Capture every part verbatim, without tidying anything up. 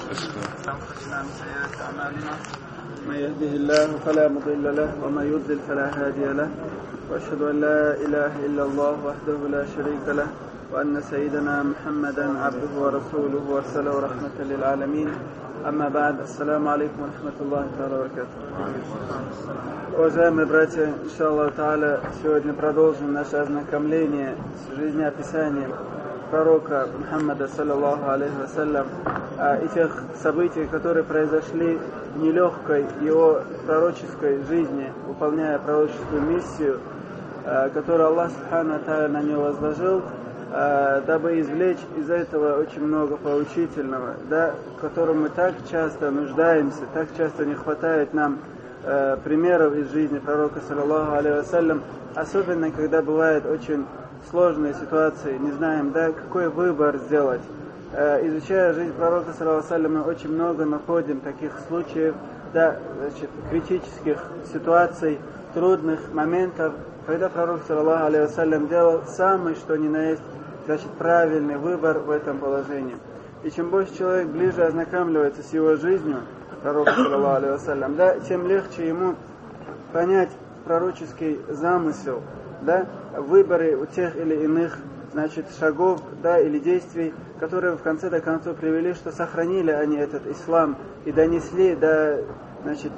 أنفسنا من سيئات أعمالنا من يهده الله فلا مضل له ومن يضلل فلا هادي له وأشهد أن لا إله إلا الله وحده لا شريك له وأن سيدنا محمدا عبده ورسوله وارسله رحمة للعالمين. Амма ба'д, ассаламу алейкум ва рахматуллахи ва баракатуху. Уважаемые братья, иншаллаху та'аля, сегодня продолжим наше ознакомление с жизнеописанием пророка Мухаммада, саллаллаху алейхи вассалям, и тех событий, которые произошли в нелегкой его пророческой жизни, выполняя пророческую миссию, которую Аллах субхану ва та'аля на него возложил, дабы извлечь из этого очень много поучительного, да, в котором мы так часто нуждаемся, так часто не хватает нам э, примеров из жизни пророка, саллаллаху алейхи вассалям, особенно когда бывают очень сложные ситуации, не знаем, да, какой выбор сделать. Э, изучая жизнь пророка, саллаллаху алейхи вассалям, мы очень много находим таких случаев, да, значит, критических ситуаций, трудных моментов, когда пророк, саллаллаху алейхи вассалям, делал самый, что ни на есть, значит, правильный выбор в этом положении. И чем больше человек ближе ознакомливается с его жизнью, пророка, саллаллаху алейхи вассалям, да, тем легче ему понять пророческий замысел, да, выборы у тех или иных, значит, шагов, да, или действий, которые в конце до концов привели, что сохранили они этот ислам и донесли до, значит,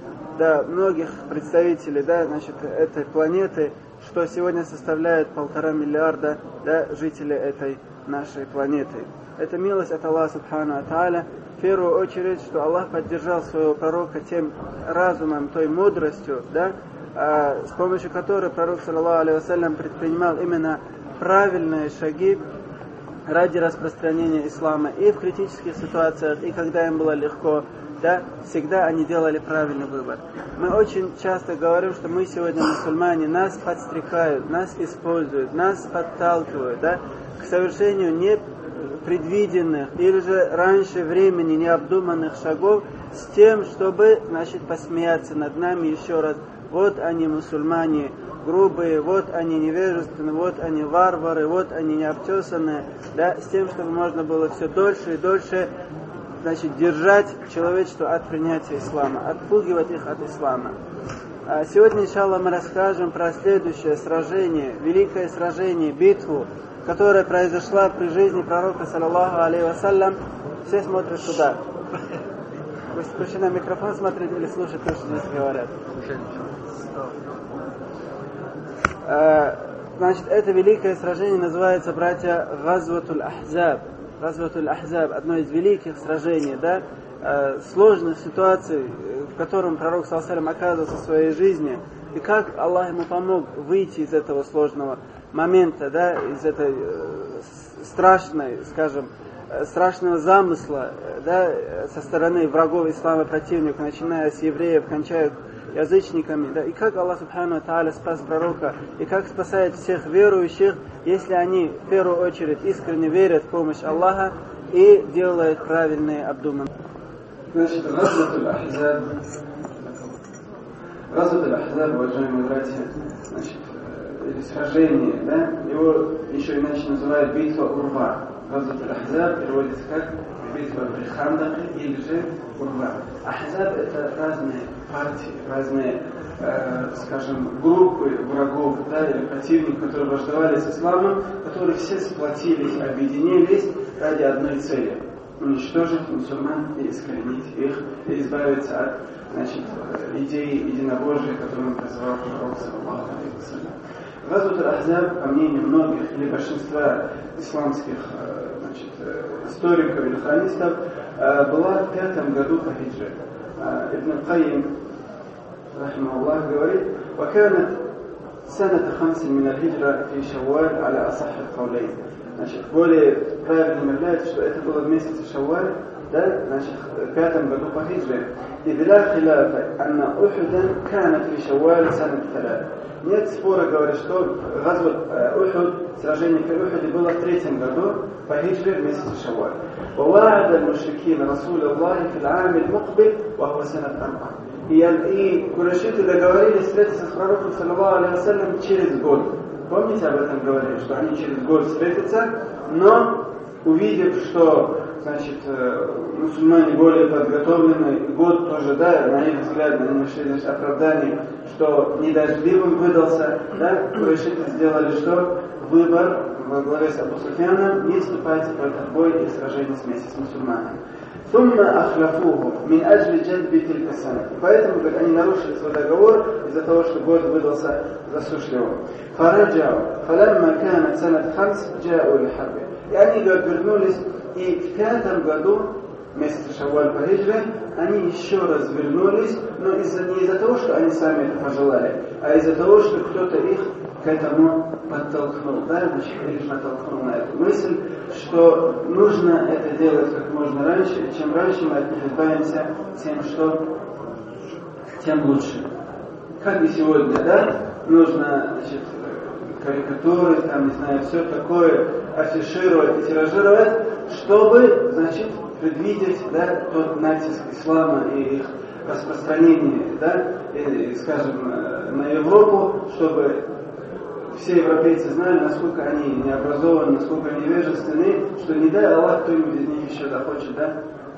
до многих представителей, да, значит, этой планеты, что сегодня составляет полтора миллиарда, да, жителей этой нашей планеты. Это милость от Аллаха субхану ва та'аля. В первую очередь, что Аллах поддержал своего пророка тем разумом, той мудростью, да, а, с помощью которой пророк, саллаллаху алейхи вассалям, предпринимал именно правильные шаги ради распространения ислама и в критических ситуациях, и когда им было легко, да, всегда они делали правильный выбор. Мы очень часто говорим, что мы сегодня мусульмане, нас подстрекают, нас используют, нас подталкивают, да, к совершению непредвиденных или же раньше времени необдуманных шагов с тем, чтобы, значит, посмеяться над нами еще раз. Вот они, мусульмане, грубые, вот они невежественные, вот они варвары, вот они необтесанные, да, с тем, чтобы можно было все дольше и дольше, значит, держать человечество от принятия ислама, отпугивать их от ислама. А сегодня, иншаллах, мы расскажем про следующее сражение, великое сражение, битву, которая произошла при жизни пророка, саллаллаху алейхи вассалям. Все смотрят туда. Вы включи на микрофон смотреть или слушать то, что здесь говорят. А, значит, это великое сражение называется, братья, Газватуль Ахзаб. Газватуль Ахзаб, одно из великих сражений, да, э, сложных ситуаций, в котором пророк, саллаллаху алейхи вассалям, оказывался в своей жизни, и как Аллах ему помог выйти из этого сложного момента, да, из этой э, страшной, скажем, э, страшного замысла, э, да, со стороны врагов ислама, противников, начиная с евреев, кончая язычниками, да, и как Аллах субхану ва та'аля спас пророка, и как спасает всех верующих, если они в первую очередь искренне верят в помощь Аллаха и делают правильные обдуманные. Значит, Газватуль Ахзаб, Газватуль Ахзаб, уважаемые братья, значит, или сражение, да, его еще иначе называют битва Урва. Газватуль Ахзаб переводится как битва при Хандаке или же Урва. Ахзаб — это разные партии, разные, э, скажем, группы врагов, да, или противников, которые враждовали с исламом, которые все сплотились, объединились ради одной цели — уничтожить мусульман и искоренить их, и избавиться от, значит, идеи единобожия, которую призывал пророк, саллаллаху алейхи вассалям. Газватуль Ахзаб, по мнению многих или большинства исламских, значит, историков или хронистов, была в пятом году по хиджре. Ибн Кайим, рахимахуллах, говорит: «Ваканат саната хамсин мин аль-хиджра фи шавваль аля асахх аль-каулейн». Значит, более правильным является, что это было в месяце Шавваль, да, значит, в пятом году по хиджре. И биля хиляфа анна Ухудан канат фи шавваль санат талат. Нет спора, говорит, что Газват Ухуд, сражение при Ухуде, было в третьем году по хиджре в месяце Шавваль. ووعد المشركين رسول الله في العام المقبل وهو سنة أربعة. И курайшиты договорились встретиться с пророком, саллаллаху алейхи вассалям, через год. Помните, об этом говорили, что они через год встретятся, но увидев, что значит, мусульмане более подготовлены, год тоже, да, на их взгляд, они нашли, значит, оправдание, что недождливым выдался, да, курайшиты сделали что? Выбор во главе с Абу Суфьяном не вступать в этот бой и сражение вместе с мусульманами. ثم أخلفوه من أجل جلب تلك السنة. Поэтому, говорит, они нарушили свой договор из-за того, что год выдался засушливым. فرجعوا فلما كانت سنة خمس جاءوا لحرب. И они, говорит, вернулись, и в пятом году, месяц Шавваль по хиджре, они еще раз вернулись, но из-за, не из-за того, что они сами это пожелали, а из-за того, что кто-то их к этому подтолкнул, да, значит, их натолкнул на эту мысль, что нужно это делать как можно раньше, и чем раньше мы от них избавимся, тем что, тем лучше. Как и сегодня, да, нужно, значит, карикатуры, там, не знаю, все такое афишировать и тиражировать, чтобы, значит, предвидеть, да, тот натиск ислама и их распространение, да, и, скажем, на Европу, чтобы все европейцы знали, насколько они необразованы, насколько они невежественны, что не дай Аллах, кто-нибудь из них еще захочет, да,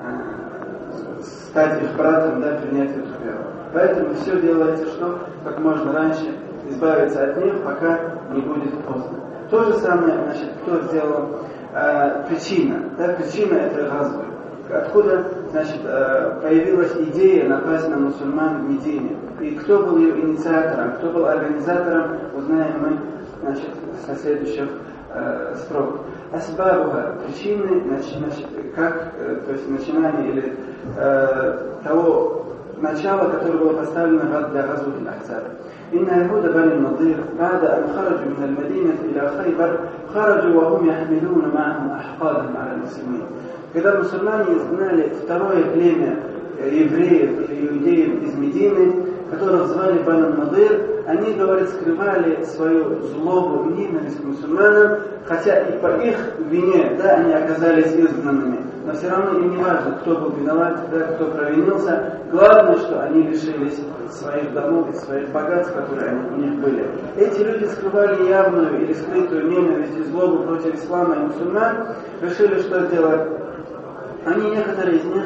стать их братом, да, принять эту веру. Поэтому все делается, что как можно раньше избавиться от них, пока не будет поздно. То же самое, значит, кто сделал э, причина, да, причина этой газвы. Откуда, значит, э, появилась идея напасть на мусульман в Медине. И кто был ее инициатором, кто был организатором, узнаем мы, значит, со следующих э, строк. Асбабуха, причины, значит, как, э, то есть начинание или э, того начала, которое было поставлено для газвы Аль-Ахзаб. إن يهود بني النضير بعد أن خرجوا من المدينة إلى خيبر خرجوا وهم يحملون معهم أحقادهم على المسلمين. Когда мусульмане изгнали второе племя евреев или иудеев из Медины, которых звали Бану Надир, они, говорят, скрывали свою злобу и ненависть к мусульманам, хотя и по их вине, да, они оказались изгнанными. Но все равно им не важно, кто был виноват, да, кто провинился. Главное, что они лишились своих домов и своих богатств, которые они, у них были. Эти люди скрывали явную или скрытую ненависть и злобу против ислама и мусульман, решили, что сделать. Они, некоторые из них,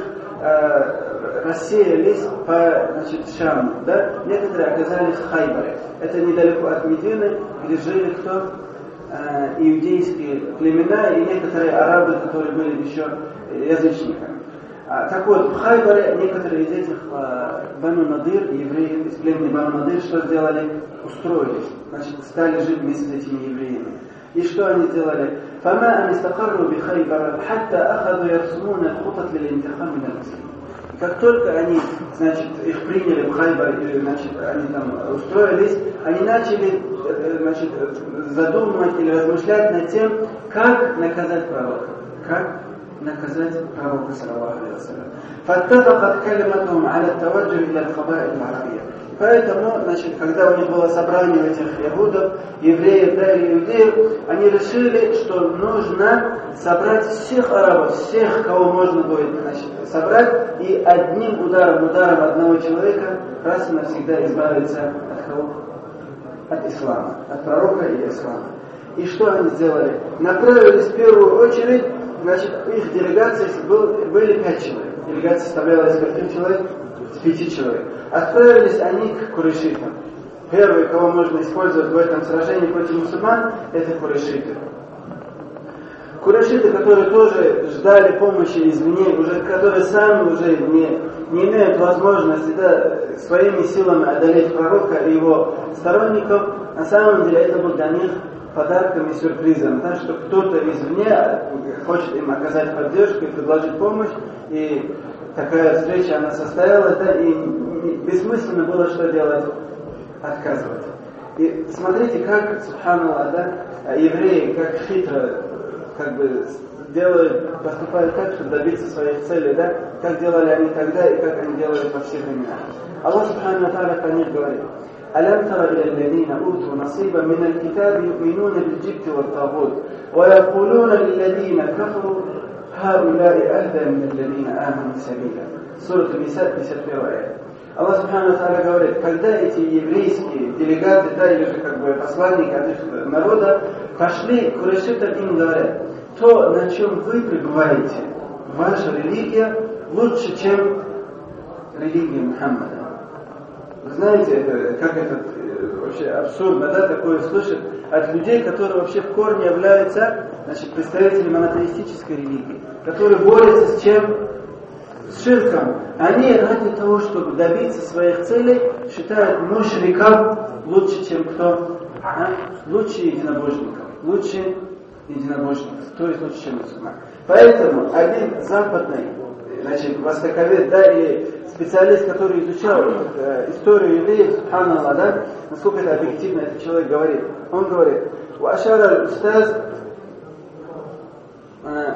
э, рассеялись по, значит, Шаму, да? Некоторые оказались в Хайбаре. Это недалеко от Медины, где жили кто? Э, иудейские племена и некоторые арабы, которые были еще язычниками. А, так вот, в Хайбаре некоторые из этих э, Бану Надир, евреев из племени Бану Надир, что сделали? Устроились, значит, стали жить вместе с этими евреями. И что они сделали? فما أن استقروا بخيبر حتى أخذوا يرسمون الخطط للانتقام من المسلمين. Как только они, значит, их приняли в Хайбар, или, значит, они там устроились, они начали, значит, задумывать или размышлять над тем, как наказать пророка. Как наказать пророка, саллаллаху алейхи ва саллям. فاتفقت كلمتهم على التوجه إلى القبائل العربية. Поэтому, значит, когда у них было собрание этих иудов, евреев, да, и иудеев, они решили, что нужно собрать всех арабов, всех, кого можно будет, значит, собрать, и одним ударом, ударом одного человека раз и навсегда избавиться от кого? От ислама, от пророка и ислама. И что они сделали? Направились в первую очередь, значит, их делегации был, были пять человек. Делегация составляла из каких человек? Из пяти человек. Отправились они к курайшитам. Первые, кого можно использовать в этом сражении против мусульман, это курайшиты. Курайшиты, которые тоже ждали помощи извне, уже, которые сами уже не, не имеют возможности, да, своими силами одолеть пророка и его сторонников, на самом деле это был для них подарком и сюрпризом, да, что кто-то извне хочет им оказать поддержку и предложить помощь, и такая встреча, она состоялась, да, и бессмысленно было что делать? Отказывать. И смотрите, как, субханаллах, да, евреи, как хитро, как бы, делают, поступают так, чтобы добиться своих целей, да, как делали они тогда и как они делали по всем временам. Аллах, субхану ва тааля, про них говорит: ألم تر إلى الذين أوتوا نصيبا من الكتاب يؤمنون بالجبت والطاغوت ويقولون للذين كفروا هؤلاء أهدى من الذين آمنوا سبيلا. Сура Ниса, пятьдесят первая. Аллах Субхану ва Тааля говорит, когда эти еврейские делегаты, да, или же как бы посланники от их народа пошли к курайшитам, им говорят: то, на чем вы пребываете, ваша религия лучше, чем религия Мухаммада. Вы знаете, как это вообще абсурдно, да, такое слышать от людей, которые вообще в корне являются, значит, представителями монотеистической религии, которые борются с чем? С ширком. Они ради того, чтобы добиться своих целей, считают мушриков лучше, чем кто? А? Лучше единобожников. Лучше единобожников. То есть лучше, чем мусульман. Поэтому один западный, значит, востоковед, да, и специалист, который изучал э, историю евреев, субханаллах, да, насколько это объективно этот человек говорит. Он говорит, «Вашара устаз», э,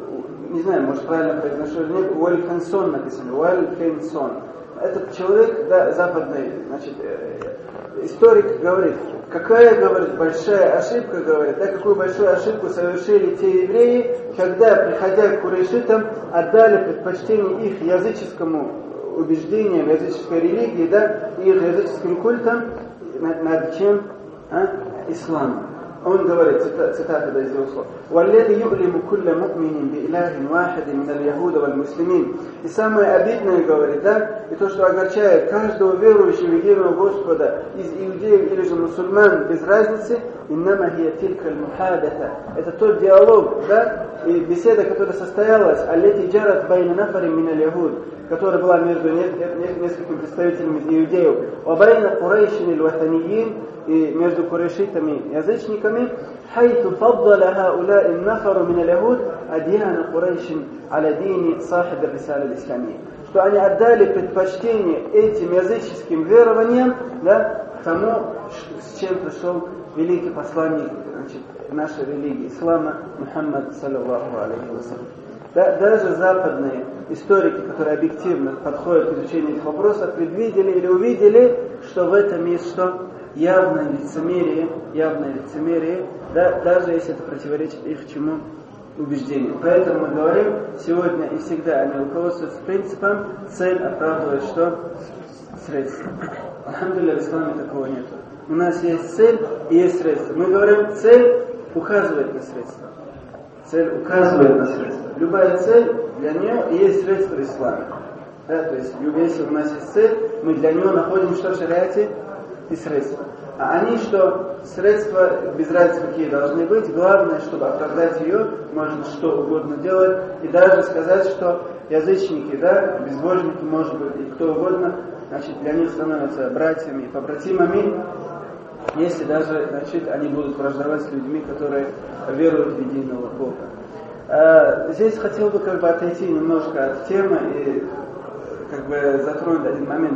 не знаю, может правильно произношу или нет, Уэльфенсон написано, Уэльфенсон. Этот человек, да, западный, значит, э, историк говорит, какая, говорит, большая ошибка, говорит, да, какую большую ошибку совершили те евреи, когда, приходя к курайшитам, отдали предпочтение их языческому убеждениям, языческой религии, да, и их языческим культам над, над чем? А? Исламом. Он говорит, цитата, цитата да, из его слов. «Валледи ю'лиму кулля му'минин би илахин вахиди минал яхуда валь муслимин». И самое обидное, говорит, да, и то, что огорчает каждого верующего в единого Господа из иудеев или же мусульман, без разницы, «Иннама хия тилька аль-мухадата». Это тот диалог, да, и беседа, которая состоялась, «Аллети джарат байна нафарин минал яхуд», которая была между несколькими представителями иудеев, «Вабайна курайшин иль-ватаниин», и между курайшитами язычниками, حيث فضل هؤلاء النفر من اليهود أديان قريش على دين صاحب الرسالة الإسلامية. Что они отдали предпочтение этим языческим верованиям, да, тому, с чем пришел великий посланник, значит, нашей религии, ислама, Мухаммад, саллаллаху алейхи вассалям. Да, даже западные историки, которые объективно подходят к изучению этих вопросов, предвидели или увидели, что в этом есть что? Явное лицемерие, явное лицемерие, да, даже если это противоречит их чему? Убеждению. Поэтому мы говорим сегодня и всегда, они руководствуются принципом, цель оправдывает что? Средства. Алхамдулилля, в исламе такого нет. У нас есть цель и есть средства. Мы говорим, цель указывает на средства. Цель указывает на средства. Любая цель, для нее есть средства в исламе. Да, то есть, если у нас есть цель, мы для нее находим что в шариате? И средства. А они что? Средства, без разницы какие должны быть, главное, чтобы оправдать ее, можно что угодно делать, и даже сказать, что язычники, да, безбожники, может быть, и кто угодно, значит, для них становятся братьями и побратимами, если даже, значит, они будут враждовать с людьми, которые веруют в единого Бога. А, здесь хотел бы как бы отойти немножко от темы и как бы затронуть один момент.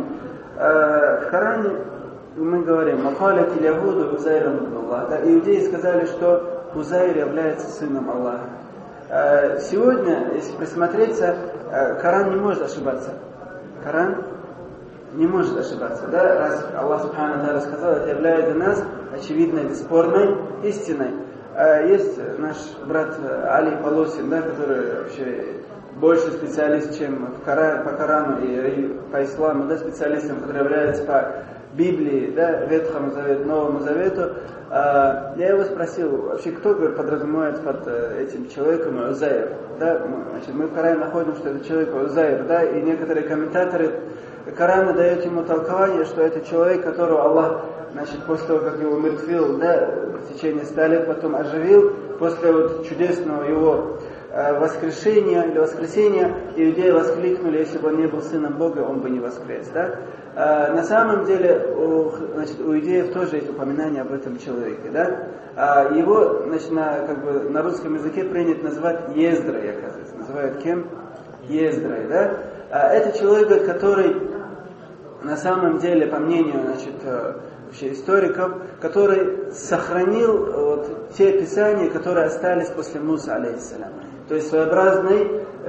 А, в Коране мы говорим, «Махалят иль-ягуду Узайран ибн Аллах». Да, иудеи сказали, что Узайр является сыном Аллаха. Сегодня, если присмотреться, Коран не может ошибаться. Коран не может ошибаться. Да? Раз Аллах Субхану ва Тааля сказал, это является для нас очевидной, бесспорной истиной. Есть наш брат Али Полосин, да, который вообще больше специалист, чем в Коран, по Корану и по исламу, да, специалистом, который является по Библии, да, Ветхому Завету, Новому Завету. А, я его спросил, вообще кто, говорит, подразумевает под этим человеком Узайр? Да, значит, мы в Коране находим, что это человек Узайр, да, и некоторые комментаторы Корана дают ему толкование, что это человек, которого Аллах, значит, после того, как его умертвил, да, в течение ста лет потом оживил, после вот чудесного его воскрешения или воскресения, иудеи воскликнули, если бы он не был сыном Бога, он бы не воскрес, да. А, на самом деле у, значит, у иудеев тоже есть упоминание об этом человеке, да. А, его, значит, на, как бы, на русском языке принято называть Ездрой, оказывается. Называют кем? Ездрой, да. А, это человек, который на самом деле, по мнению, значит, вообще историков, который сохранил вот, те писания, которые остались после Мусы, алейхиссалям. То есть своеобразный э,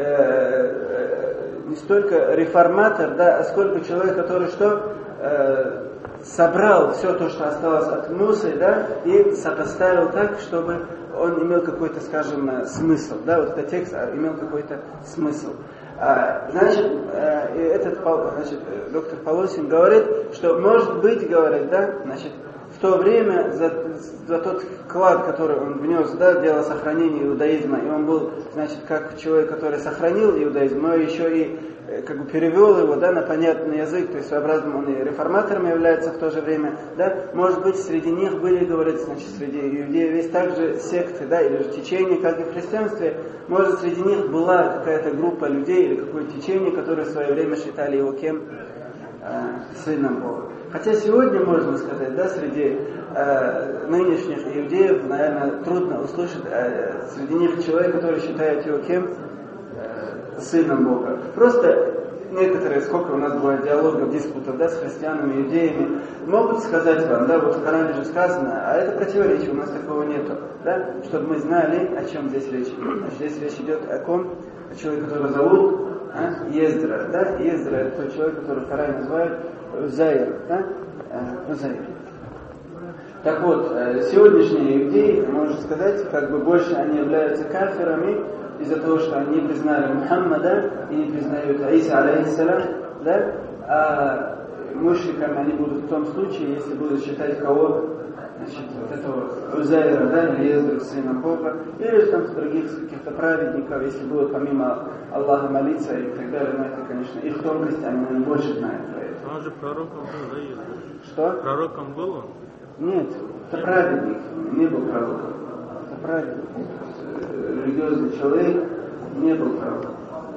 э, не столько реформатор, да, а сколько человек, который что э, собрал все то, что осталось от Мусы, да, и сопоставил так, чтобы он имел какой-то, скажем, смысл, да, вот этот текст имел какой-то смысл. А, значит, э, этот, значит, доктор Полосин говорит, что может быть, говорит, да, значит, в то время за, за тот вклад, который он внес, да, в дело сохранения иудаизма, и он был, значит, как человек, который сохранил иудаизм, но еще и как бы перевел его, да, на понятный язык, то есть своеобразным он и реформатором является в то же время, да, может быть, среди них были, говорится, значит, среди иудеев есть также секты, да, или же течения, как и в христианстве, может, среди них была какая-то группа людей или какое-то течение, которые в свое время считали его кем? Э, сыном Бога. Хотя сегодня, можно сказать, да, среди э, нынешних иудеев, наверное, трудно услышать э, среди них человека, который считает его кем? Сыном Бога. Просто некоторые, сколько у нас бывает диалогов, диспутов, да, с христианами, иудеями, могут сказать вам, да, вот в Коране же сказано, а это противоречие, у нас такого нету, да, чтобы мы знали, о чем здесь речь идет. Значит, здесь речь идет о ком? О человеке, которого зовут а? Ездра, да, Ездра это тот человек, который в Коране называют Узайр, да, Узайр. Так вот, сегодняшние иудеи, можно сказать, как бы больше они являются кафирами, из-за того, что они не признали Мухаммада и не признают Иса, алейхиссалям, да, а мушриками они будут в том случае, если будут считать кого, значит, вот этого Узайра, да, или Ездра, сына Бога, или же там с других каких-то праведников, если будут помимо Аллаха молиться и так далее, но это, конечно, их тонкости, они больше знают про это. Он же пророком был, да, Ездра? Что? Пророком был он? Нет, это праведник, не был пророком, это праведник. Религиозный человек не был пророком.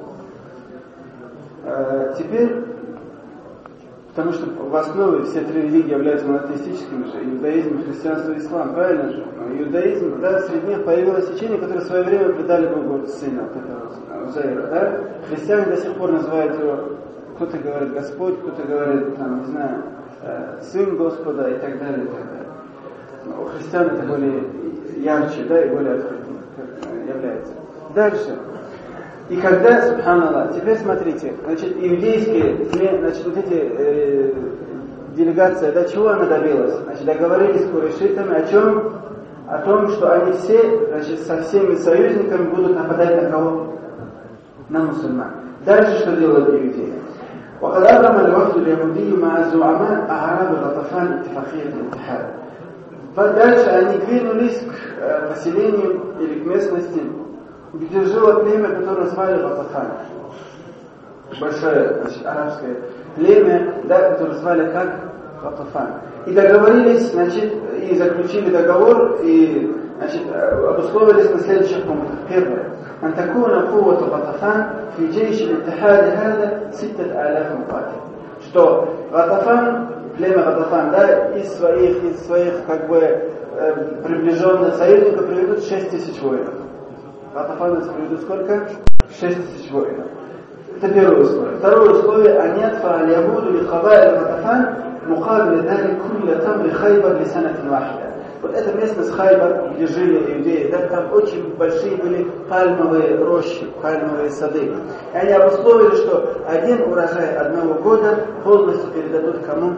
А теперь, потому что в основе все три религии являются монотеистическими же, иудаизм, христианство и ислам, правильно же? Но иудаизм, да, среди них появилось течение, которое в свое время предали Богу сына, вот этого Узайра, да? Христиане до сих пор называют его, кто-то говорит Господь, кто-то говорит, там, не знаю, Сын Господа и так далее, и так далее. Но у христиан это более ярче, да, и более открытым является. Дальше. И когда, субханаллах, теперь смотрите, значит, иудейские, значит, вот эти э, делегации, до чего она добилась? Значит, договорились с курайшитами о чем? О том, что они все, значит, со всеми союзниками будут нападать на кого? На мусульман. Дальше что делают иудеи? وقد أبرم الوفد اليهودي مع زعماء أعراب غطفان اتفاقية الاتحاد. Дальше они двинулись к поселению или к местности, где жило племя, которое звали Гатафан. Большое, значит, арабское племя, да, которое звали как Гатафан. И договорились, значит, и заключили договор, и, значит, обусловились на следующих пунктах. Первое. أن تكون قوة غطفان في جيش الاتحاد هذا ستة آلاف مقاتل. Что Гатафан, племя Гатафан, да, из своих, из своих, как бы, э, приближенных союзников приведут шесть тысяч воинов. Гатафан приведут сколько? шесть тысяч воинов. Это первое условие. Второе условие. أن يدفع اليهود لقبائل غطفان مقابل ذلك كل تمر خيبر لسنة واحدة. Вот эта местность Хайбар, где жили иудеи, да, там очень большие были пальмовые рощи, пальмовые сады. И они обусловили, что один урожай одного года полностью передадут кому?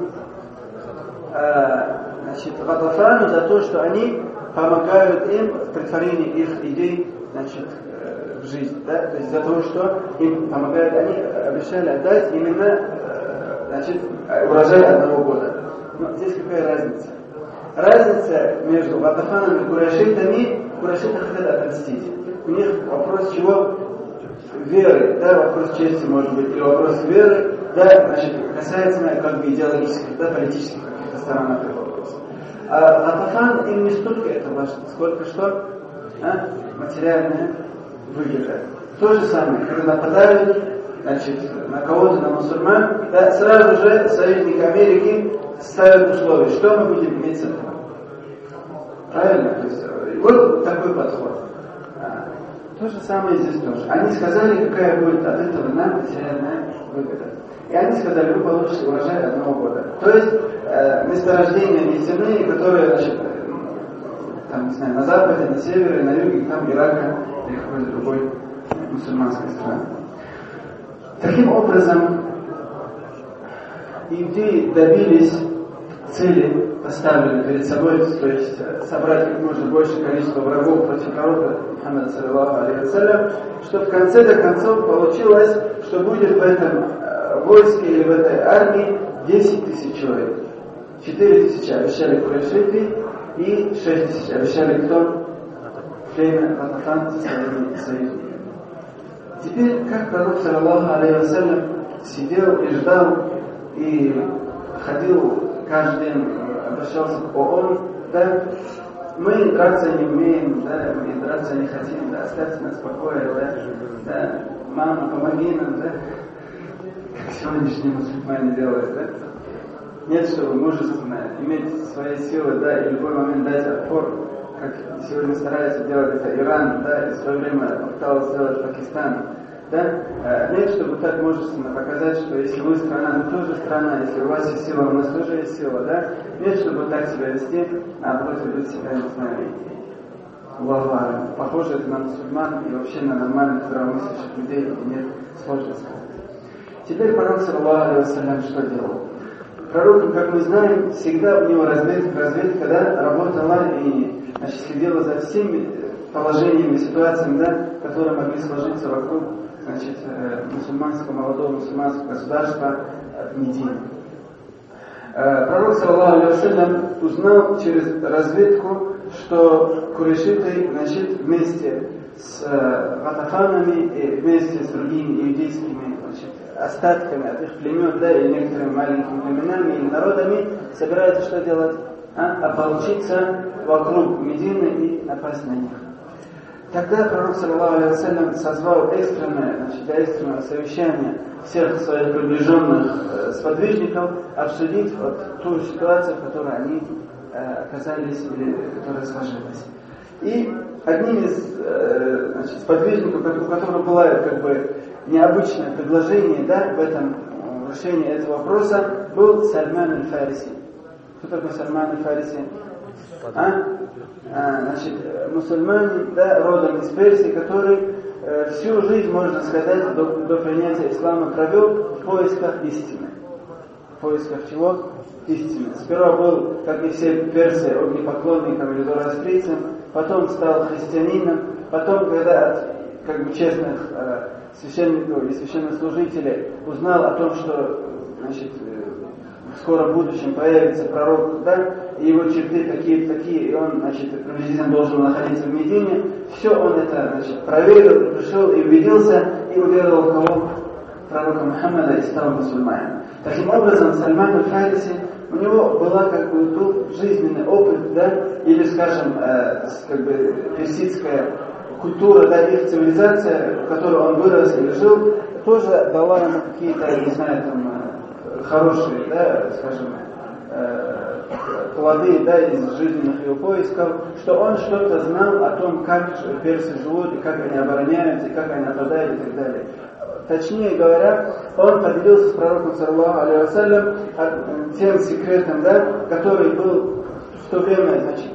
А, значит, Гатафану за то, что они помогают им в претворении их идей, значит, в жизнь. Да? То есть за то, что им помогают, они обещали отдать именно, значит, урожай одного года. Но здесь какая разница? Разница между Гатафаном и Курайшитами, Курайшиты хотят отомстить. У них вопрос чего? Веры, да, вопрос чести может быть, или вопрос веры, да, значит, касается, как бы, идеологических, да, политических каких-то сторон этого вопроса. А Гатафан им не столько это важно, сколько что? А? Материальная выгода. То же самое, когда нападают, значит, на кого-то, на мусульман, да, сразу же союзник Америки ставят условия, что мы будем иметь с этого. Правильно? То есть, вот такой подход. А, то же самое здесь тоже. Они сказали, какая будет от этого нам материальная выгода. И они сказали, вы получите урожай одного года. То есть э, месторождения нефтяные, которые, значит, там, не знаю, на западе, на севере, на юге, там Ирака или какой-то другой мусульманской страны. Таким образом, иудеи добились цели, поставленной перед собой, то есть собрать как можно большее количество врагов против пророка Мухаммада саллаллаху алейхи ва саллям, что в конце-то концов получилось, что будет в этом войске или в этой армии десять тысяч человек. Четыре тысячи обещали курайшиты, и шесть тысяч обещали кто? Племя Гафафан со своими союзниками. Теперь, как пророк, саллаллаху алейхи вассалям, сидел и ждал, и ходил каждый день, обращался к ООН, да, мы драться не умеем, да, мы драться не хотим, да, оставьте нас в покое, да, да, мама, помоги нам, да, как сегодняшние мусульмане делают, да. Нет, чтобы мужественно иметь свои силы, да, и в любой момент дать отпор, как сегодня старается делать это Иран, да, и в свое время пытался сделать Пакистан, да. Нет, чтобы так мужественно показать, что если вы страна, мы тоже страна, если у вас есть сила, у нас тоже есть сила, да. Нет, чтобы так себя вести, наоборот, ведут себя, не знаю, Аллаху. Похоже это на мусульман и вообще на нормальных здравомыслящих людей, нет, сложно сказать. Теперь пророк, саллаллаху алейхи вассалям, что делал? Пророк, как мы знаем, всегда у него разведка, разведка, да, работала и, значит, следила за всеми положениями, ситуациями, да, которые могли сложиться вокруг, значит, мусульманского, молодого мусульманского государства Медины. Пророк, саллаллаху алейхи вассалям, узнал через разведку, что курайшиты, значит, вместе с Гафафанами и вместе с другими иудейскими, значит, остатками от их племен, да, и некоторыми маленькими племенами и народами собираются что делать? А? Ополчиться вокруг Медины и напасть на них. Тогда пророк, саллаллаху алейхи вассалям, созвал экстренное, значит, для экстренного совещания всех своих приближенных э, сподвижников обсудить вот ту ситуацию, в которой они э, оказались или которая сложилась. И одним из э, значит, сподвижников, у которого было как бы необычное предложение, да, в этом в решении этого вопроса, был Сальман аль-Фариси. Кто такой Сальман аль-Фариси? А? А, значит, мусульманин, да, родом из Персии, который э, всю жизнь, можно сказать, до, до принятия ислама провел в поисках истины. В поисках чего? Истины. Сперва был, как и все персы, огнепоклонником или зороастрийцем, потом стал христианином, потом, когда от как бы честных э, священников и священнослужителей узнал о том, что, значит, в скором будущем появится пророк, да, и его черты такие-то такие, и он, значит, приблизительно должен находиться в Медине, все он это, значит, проверил, пришел и убедился, и уверовал кого? Пророка Мухаммада и стал мусульманином. Таким образом, Сальман аль-Фариси, у него была, как бы, был жизненный опыт, да, или, скажем, э, как бы персидская культура, да, их цивилизация, в которой он вырос или жил, тоже дала ему какие-то, не знаю, там, хорошие, да, скажем, э, плоды, да, из жизненных его поисков, что он что-то знал о том, как персы живут, и как они обороняются, и как они нападают, и так далее. Точнее говоря, он поделился с пророком, саллаллаху алейхи вассалям, тем секретом, да, который был в то время, значит,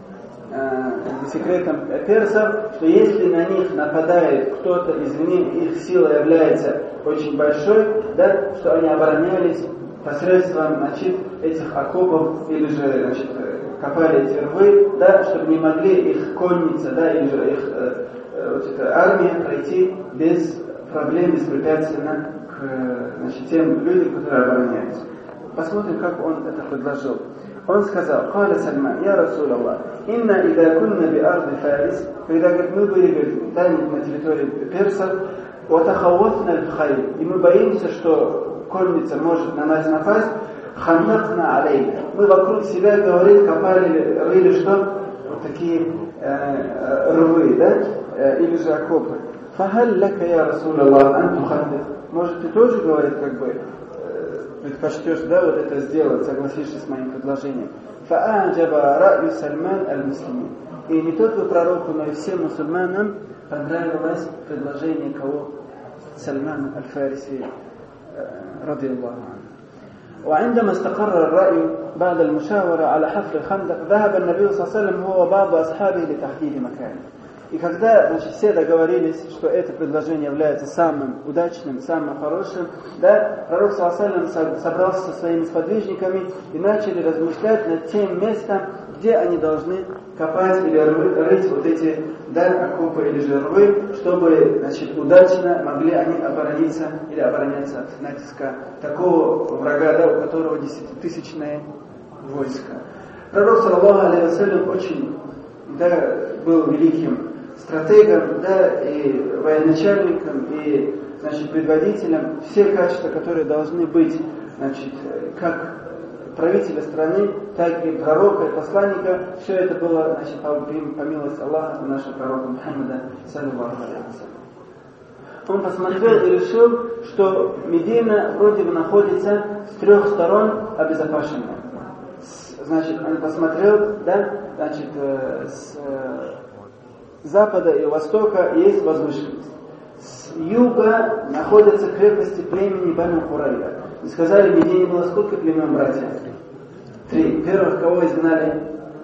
э, секретом персов, что если на них нападает кто-то извне, их сила является очень большой, да, что они оборонялись посредством, значит, этих окопов, или же, значит, копали эти рвы, да, чтобы не могли их конница, да, или же их э, вот эта армия пройти без проблем, беспрепятственно к, значит, тем людям, которые обороняются. Посмотрим, как он это предложил. Он сказал: «Каля Сальман, я Расул Аллах, инна ида кунна би арди Фарис», когда, говорит, мы были, говорит, на территории персов, «Ватахаватна бхай», и мы боимся, что конница может на нас напасть, «Хандакна алейна», мы вокруг себя, говорит, копали, рыли что? Вот такие э, рвы, да, э, или же окопы. «Фахаль лака я Расул Аллах, анту хандак», может, ты тоже, говорит, как бы, предпочтешь, да, вот это сделать, согласившись с моим предложением. Фааджаба раю Сальман аль-Муслимин. И не только пророку, но и всем мусульманам понравилось предложение кого? Сальман аль-Фариси, ради Аллаху анху. وعندما استقر الرأي بعد المشاورة على حفر الخندق ذهب النبي صلى الله عليه وسلم هو وبعض أصحابه لتحديد مكانه. И когда, значит, все договорились, что это предложение является самым удачным, самым хорошим, да, пророк саллаллаху алейхи ва саллям собрался со своими сподвижниками и начали размышлять над тем местом, где они должны копать или рыть вот эти, да, окопы или же рвы, чтобы, значит, удачно могли они оборониться или обороняться от натиска такого врага, да, у которого десятитысячные войска. Пророк, саллаллаху алейхи вассалям, очень да, был великим стратегом, да, и военачальником, и значит, предводителем. Все качества, которые должны быть, значит, как правителя страны, так и пророка, и посланника, все это было, значит, по, по милости Аллаха, нашего пророка Мухаммада, саллаллаху алейхи вассалям. Он посмотрел и решил, что Медина вроде бы находится с трех сторон обезопасенная. Значит, он посмотрел, да, значит, с запада и востока есть возвышенность. С юга находятся крепости племени Бану Курайда. И сказали, в Медине было сколько племен, братья? Три. Первых кого изгнали?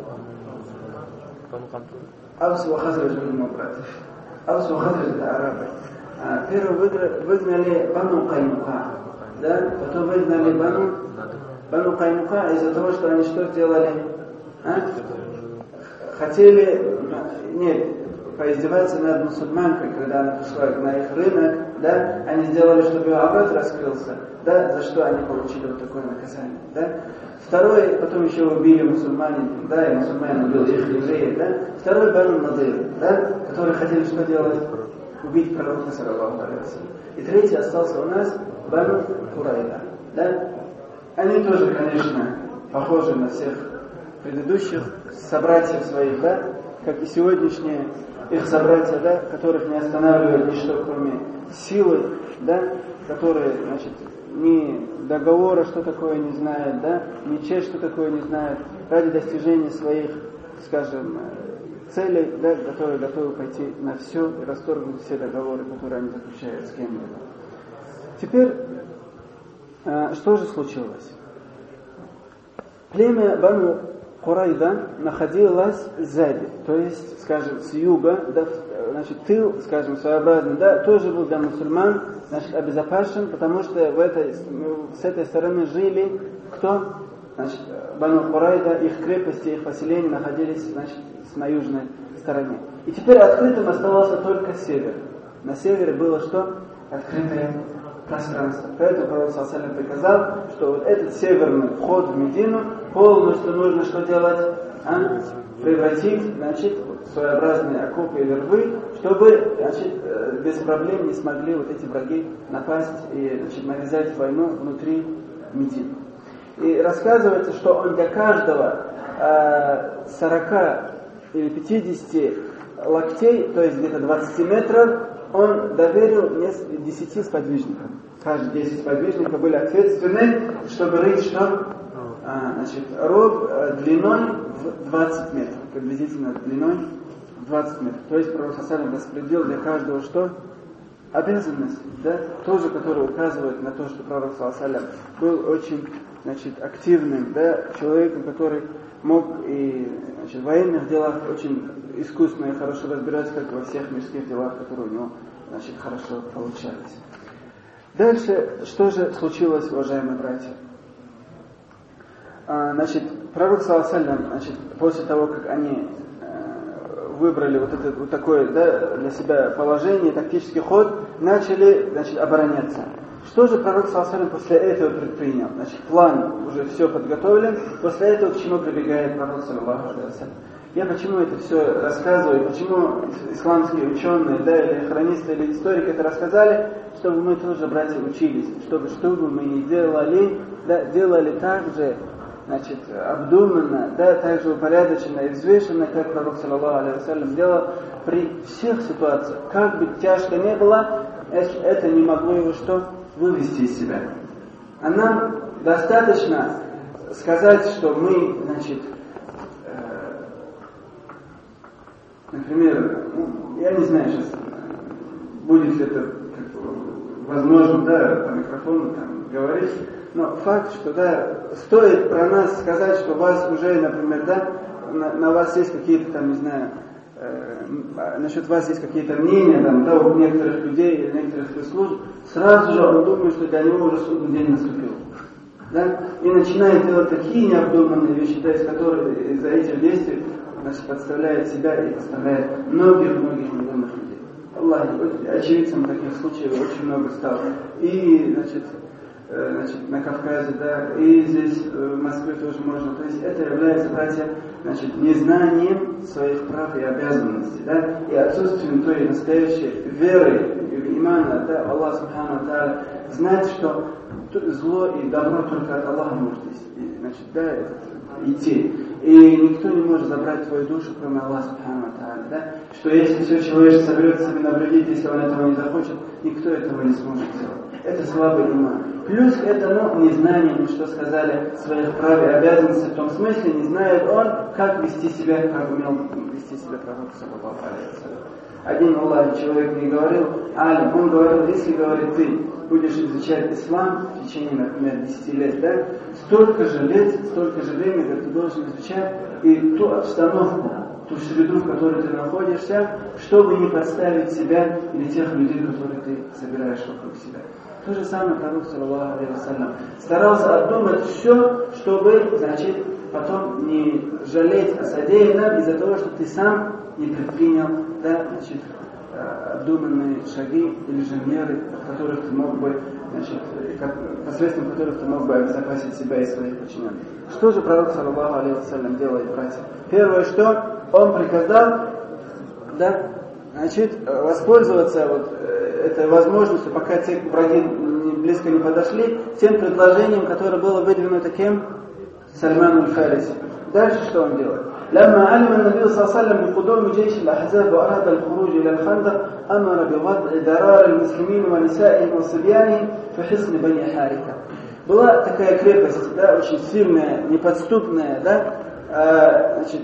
Аус ва Хазрадж, братья. Аус ва Хазрадж — это арабы. Первых выгнали Бану Кайнука, да? Потом выгнали Бану, Бану Кайнука из-за того, что они что сделали? А? Хотели, нет, поиздеваться над мусульманкой, когда она пришла на их рынок, да? Они сделали, чтобы ее аббат раскрылся, да? За что они получили вот такое наказание, да? Второй, потом еще убили мусульмане, да, и мусульмане убил их евреев, да? Второй Бану Надыр, да? Которые хотели что делать? Убить пророка, саллаллаху алейхи вассалям. И третий остался у нас Бану Курайда, да? Они тоже, конечно, похожи на всех предыдущих собратьев своих, да? Как и сегодняшние их собратья, да? Которых не останавливает ничто, кроме силы, да? Которые, значит, ни договора, что такое, не знают, да? Ни честь, что такое, не знают. Ради достижения своих, скажем, целей, да, которые готовы пойти на все и расторгнуть все договоры, которые они заключают с кем-либо. Теперь, э, что же случилось? Племя Бану Курайда находилось сзади, то есть, скажем, с юга, да, значит, тыл, скажем, своеобразный, да, тоже был для мусульман, значит, обезопасен, потому что в этой, с этой стороны жили кто? Значит, Бану Курайда, их крепости, их поселения находились, значит, на южной стороне. И теперь открытым оставался только север. На севере было что? Открытое пространство. Поэтому пророк саллаллаху алейхи вассалям приказал, что вот этот северный вход в Медину полностью нужно что делать? А? Превратить, значит, в своеобразные окопы или рвы, чтобы, значит, без проблем не смогли вот эти враги напасть и, значит, навязать войну внутри Медины. И рассказывается, что он для каждого э, сорока или пятидесяти локтей, то есть где-то двадцати метров, он доверил десяти сподвижникам. Каждые десять сподвижников были ответственны, чтобы рыть что? А, значит, ров длиной в двадцать метров, приблизительно длиной в двадцать метров. То есть пророк саллаллаху алейхи вассалям распределил для каждого что? Обязанность, да? Тоже, которая указывает на то, что пророк саллаллаху алейхи вассалям был очень, значит, активным, да, человеком, который мог и, значит, в военных делах очень искусно и хорошо разбираться, как во всех мирских делах, которые у него, значит, хорошо получались. Дальше, что же случилось, уважаемые братья? А, значит, пророк саллаллаху алейхи вассалям, значит, после того, как они э, выбрали вот это вот такое, да, для себя положение, тактический ход, начали, значит, обороняться. Что же пророк саллаллаху алейхи вассалям после этого предпринял? Значит, план уже все подготовлен. После этого к чему прибегает пророк саллаллаху алейхи вассалям? Я почему это все рассказываю, почему исламские ученые, да, или хронисты, или историки это рассказали, чтобы мы тоже, братья, учились, чтобы что бы мы ни делали, да, делали так же, значит, обдуманно, да, так же упорядоченно и взвешенно, как пророк саллаллаху алейхи вассалям делал при всех ситуациях. Как бы тяжко ни было, это не могло его что? Вывести из себя. А нам достаточно сказать, что мы, значит, э, например, ну, я не знаю сейчас, будет ли это как, возможно, да, по микрофону там говорить, но факт, что, да, стоит про нас сказать, что у вас уже, например, да, на, на вас есть какие-то там, не знаю, э, насчет вас есть какие-то мнения, там, да, у некоторых людей или некоторых спецслужб, сразу же он думает, что для него уже судный день наступил. Да? И начинает делать такие необдуманные вещи, да, из которых из-за этих действий, значит, подставляет себя и подставляет многих-многих миллионов людей. Аллах, очевидцем таких случаев очень много стало. И, значит, значит, на Кавказе, да, и здесь в Москве тоже можно. То есть это является, братья, значит, незнанием своих прав и обязанностей, да, и отсутствием той настоящей веры, имана, да, Аллах Субхану Тааля, знать, что зло и добро только от Аллаха может идти, значит, да, идти. И никто не может забрать твою душу, кроме Аллаха Субхану Тааля, да, что если все человечество соберется себе навредить, если он этого не захочет, никто этого не сможет сделать. Это слабый иман. Плюс это, ну, незнание, ну, что сказали, своих прав и обязанностей, в том смысле, не знает он, как вести себя, как умел вести себя пророк, саллаллаху алейхи ва саллям. Один Аллах человек мне говорил, алим, он говорил, если, говорит, ты будешь изучать ислам в течение, например, десяти лет, да, столько же лет, столько же времени, как ты должен изучать и ту обстановку, ту среду, в которой ты находишься, чтобы не подставить себя или тех людей, которые ты собираешь вокруг себя. То же самое пророк, саллаллаху алейхи ва саллям, старался обдумать все, чтобы, значит, потом не жалеть о содеянном из-за того, что ты сам не предпринял, да, значит, обдуманные шаги или же меры, от которых ты мог бы, значит, посредством которых ты мог бы обезопасить себя и своих подчиненных. Что же пророк, саллаллаху алейхи ва саллям, делает, братья? Первое, что он приказал, да, значит, воспользоваться вот этой возможностью, пока те враги близко не подошли, тем предложением, которое было выдвинуто кем? Сальману аль-Фариси. Дальше что он делает? لما علم النبي صلى الله عليه وسلم بقدوم جيش الأحزاب وأراد الخروج إلى الخندق أمر بوضع درار المسلمين ونسائهم وصبيانهم في حصن بني حارثة. Была такая крепость, да, очень сильная, неподступная, да, а, значит,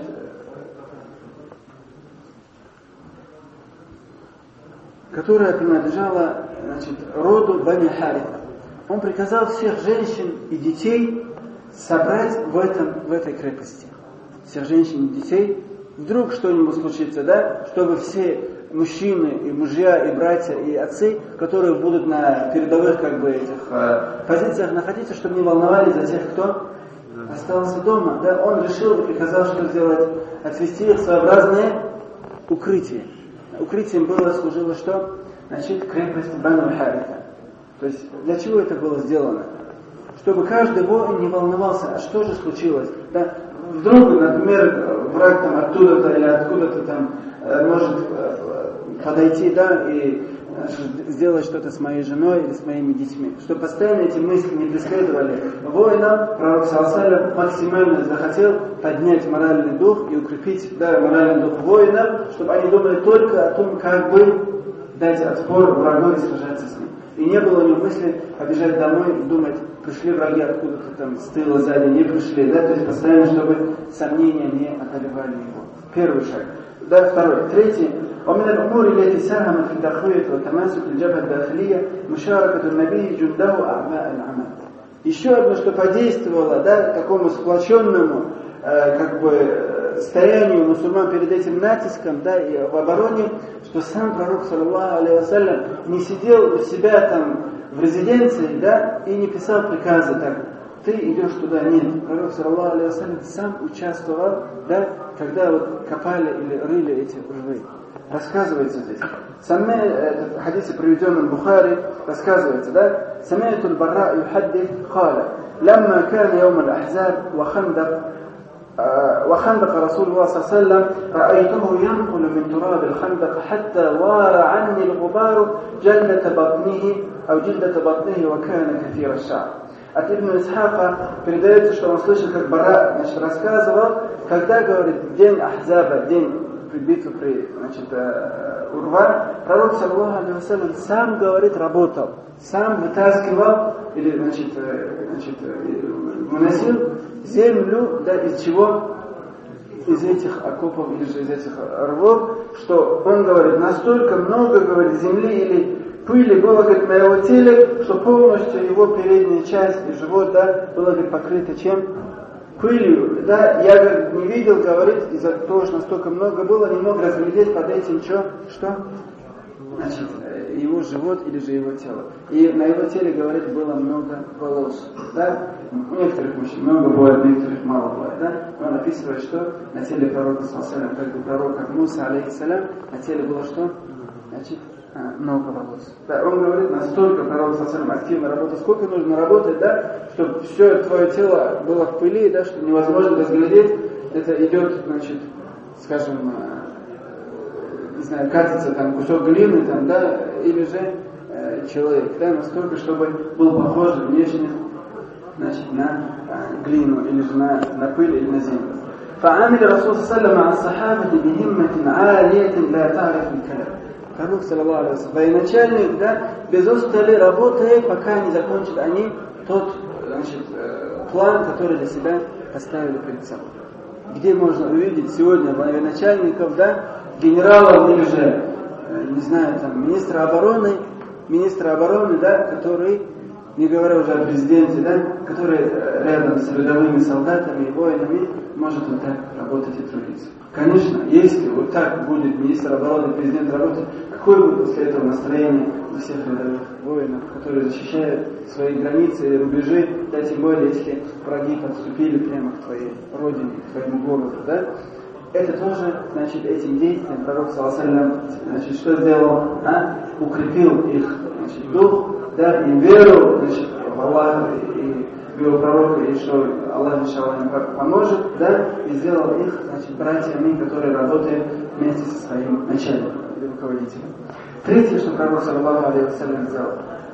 которая принадлежала, значит, роду Бани Харита. Он приказал всех женщин и детей собрать в, этом, в этой крепости. Всех женщин и детей. Вдруг что-нибудь случится, да, чтобы все мужчины, и мужья, и братья, и отцы, которые будут на передовых, как бы, этих э, позициях находиться, чтобы не волновались за тех, кто остался дома. Да, он решил и приказал, что сделать? Отвести их в своеобразное укрытие. Укрытием было, служило что? Значит, крепость Бану Харита. То есть, для чего это было сделано? Чтобы каждый воин не волновался, а что же случилось? Да? Вдруг, например, враг там оттуда-то или откуда-то там может подойти, да, и сделать что-то с моей женой или с моими детьми. Чтобы постоянно эти мысли не преследовали воина, пророк саллаллаху алейхи ва саллям максимально захотел поднять моральный дух и укрепить, да, моральный дух воина, чтобы они думали только о том, как бы дать отпор врагу и сражаться с ним. И не было у него мысли побежать домой и думать, пришли враги откуда-то там с тыла, сзади, не пришли, да, то есть постоянно, чтобы сомнения не одолевали его. Первый шаг. Да, второй. Третий. ومن الأمور التي ساهمت في تقوية وتماسك الجبهة الداخلية مشاركة النبي جنده أعماء العمل. Еще одно, что подействовало, да, такому сплоченному, э, как бы, стоянию мусульман перед этим натиском, да, и в обороне, что сам пророк, саллаллаху алейхи ва саллям, не сидел у себя там в резиденции, да, и не писал приказы так, ты идешь туда, нет. Пророк, саллаллаху алейхи ва саллям, сам участвовал, да, когда вот копали или рыли эти рвы. Рассказывается здесь. Саме, этот хадис, приведенный в Бухари, рассказывается, да, سمعت البراء يحدث قال لما كان يوم الأحزاب وخندق وخندق رسول الله صلى الله عليه وسلم رأيته ينقل من تراب الخندق حتى وار عني الغبار جلة بطنه أو جلدة بطنه وكان كثير الشعر. От Ибн Исхака передается, что он слышал, как Бара, значит, рассказывал, когда, говорит, день Ахзаба, день битвы при, значит, Урва, пророк, саллаллаху алейхи ва саллям, сам, говорит, работал, сам вытаскивал, или, значит, значит, выносил землю, да, из чего? Из этих окопов, или же из этих рвов, что он, говорит, настолько много, говорит, земли или пыли было, говорит, на его теле, что полностью его передняя часть и живот, да, было, говорит, покрыто чем? Пылью, да, я, говорит, не видел, говорит, из-за того, что настолько много было, не мог разглядеть под этим что? Что? Значит, его живот или же его тело. И на его теле, говорит, было много волос, да. У некоторых мужчин много бывает, у некоторых мало бывает, да. Он описывает, что на теле пророка, саллаллаху алейхи ва саллям, как бы пророка Муса, алейхиссалям, на теле было что? Значит, много волос. Да, он говорит, настолько пророк саллаллаху активно работает, сколько нужно работать, да, чтобы все твое тело было в пыли, да, что невозможно разглядеть. Это идет, значит, скажем, не знаю, катится там кусок глины, там, да, или же э, человек, да, настолько, чтобы был похож внешне, значит, на э, глину, или же на, на пыль, или на землю. فعمل الرسول صلى الله عليه وسلم مع الصحابة بهمة عالية لا تعرف الكلام. Пророк, саллаллаху алейхи ва саллям, военачальник, да, без устали работает, пока не закончат они тот, значит, э, план, который для себя поставили перед собой. Где можно увидеть сегодня военачальников, да, генералов или же, э, не знаю, там, министра обороны, министра обороны, да, который, не говоря уже о президенте, да, который э, рядом с рядовыми солдатами и воинами может вот так работать и трудиться. Конечно, если вот так будет министр обороны, президент работать, какое будет после этого настроение у всех рядовых воинов, которые защищают свои границы и рубежи, да, тем более, если враги подступили прямо к твоей родине, к твоему городу, да? Это тоже, значит, этим действием пророк, саллаллаху алейхи ва саллям, значит, что сделал? А? Укрепил их, значит, дух, да, и веру, значит, в Аллаха и в его пророка, и что Аллах, иншаллах, им поможет, да, и сделал их, значит, братьями, которые работают вместе со своим начальником или руководителем. Третье, что пророк, саллаллаху алейхи ва саллям, сделал.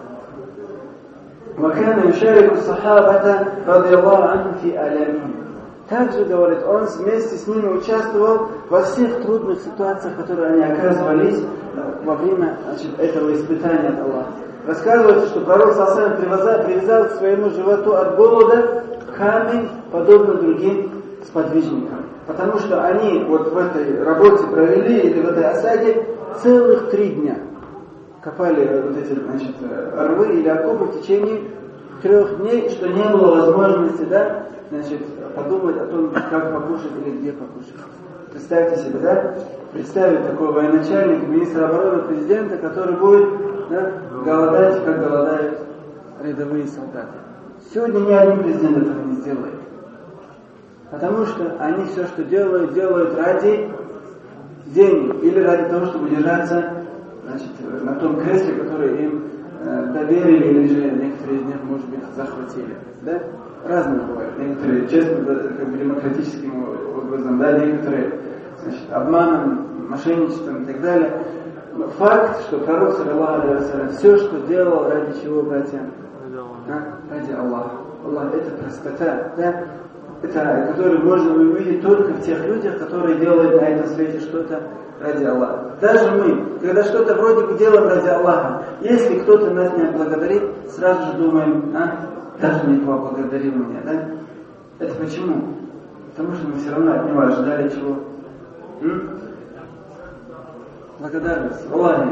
وَكَانَ يُشَارِكُ الصَّحَابَةَ رَضِيَ اللَّهُ عَنْهُمْ فِي آلَامِهِمْ. Также, говорит, он вместе с ними участвовал во всех трудных ситуациях, которые они оказывались во время, значит, этого испытания от Аллаха. Рассказывается, что пророк саллаллаху алейхи ва саллям привязал к своему животу от голода камень, подобно другим сподвижникам. Потому что они вот в этой работе провели, или в этой осаде, целых три дня. Копали вот эти, значит, рвы или окопы в течение трех дней, что не было возможности, да, значит, подумать о том, как покушать или где покушать. Представьте себе, да, представить такого военачальника, министра обороны, президента, который будет, да, голодать, как голодают рядовые солдаты. Сегодня ни один президент этого не сделает. Потому что они все, что делают, делают ради денег или ради того, чтобы держаться, значит, на том кресле, которое им э, доверили, или же некоторые из них, может быть, захватили. Да? Разные бывают. Некоторые честно, как бы демократическим образом, да, некоторые, значит, обманом, мошенничеством и так далее. Но факт, что пророк, саллаллаху алейхи ва саллям, все, что делал, ради чего, братья? А? Ради Аллаха. Аллах, это простота, да? Это, которую можно увидеть только в тех людях, которые делают на этом свете что-то ради Аллаха. Даже мы, когда что-то вроде бы делаем ради Аллаха, если кто-то нас не отблагодарит, сразу же думаем, а, даже не поблагодарил меня, да? Это почему? Потому что мы все равно от него ожидали чего? М? Благодарность. Аллах,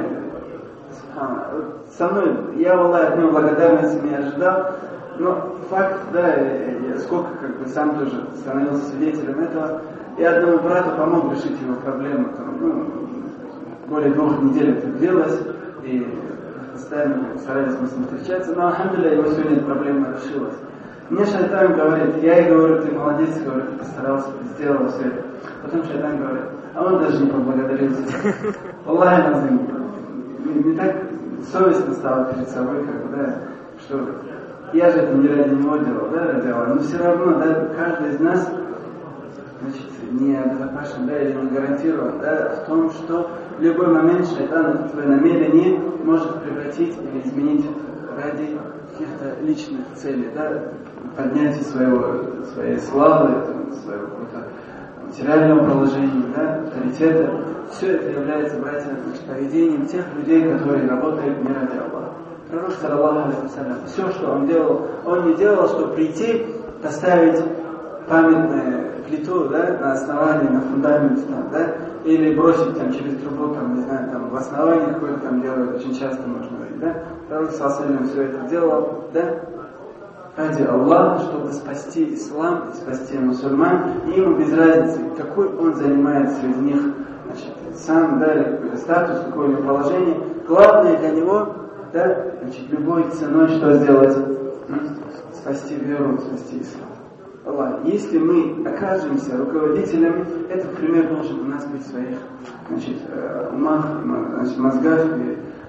со мной, я, Аллах, от него благодарности не ожидал. Но факт, да, я сколько как бы сам тоже становился свидетелем этого. И одному брату помог решить его проблему. Там, ну, более двух недель это длилось, и постоянно старались мы с ним встречаться. Но, алхамдулилля, его сегодня эта проблема решилась. Мне шайтан говорит, я ей говорю, ты молодец, говорю, ты постарался, ты сделал все это. Потом шайтан говорит, а он даже не поблагодарил тебя. Аллах назым. Не так совестно стало перед собой, как бы, да, что я же это не ради него делал, да, ради Аллаха. Но все равно, да, каждый из нас, значит, не обезопасен, да, или не гарантирован, да, в том, что в любой момент шайтан это твое намерение может превратить или изменить ради каких-то личных целей, да, поднятия своего, своей славы, своего какого-то материального положения, да, авторитета. Все это является, братья, значит, поведением тех людей, которые работают не ради Аллаха. Пророк, саллаллаху алейхи ва саллям, все, что он делал, он не делал, чтобы прийти, поставить памятную плиту, да, на основании, на фундаменте, там, да, или бросить там через трубу, там, не знаю, там, в основании какое-то там делают, очень часто можно видеть, да. Пророк, саллаллаху алейхи ва саллям, все это делал, да, ради Аллаха, чтобы спасти ислам, спасти мусульман, и ему без разницы, какой он занимает среди них, значит, сам, да, или статус, какое у него положение. Главное для него, да, значит, любой ценой что сделать? Спасти веру, спасти ислам. Аллах, если мы окажемся руководителями, этот пример должен у нас быть в своих, значит, умах, значит, мозгах и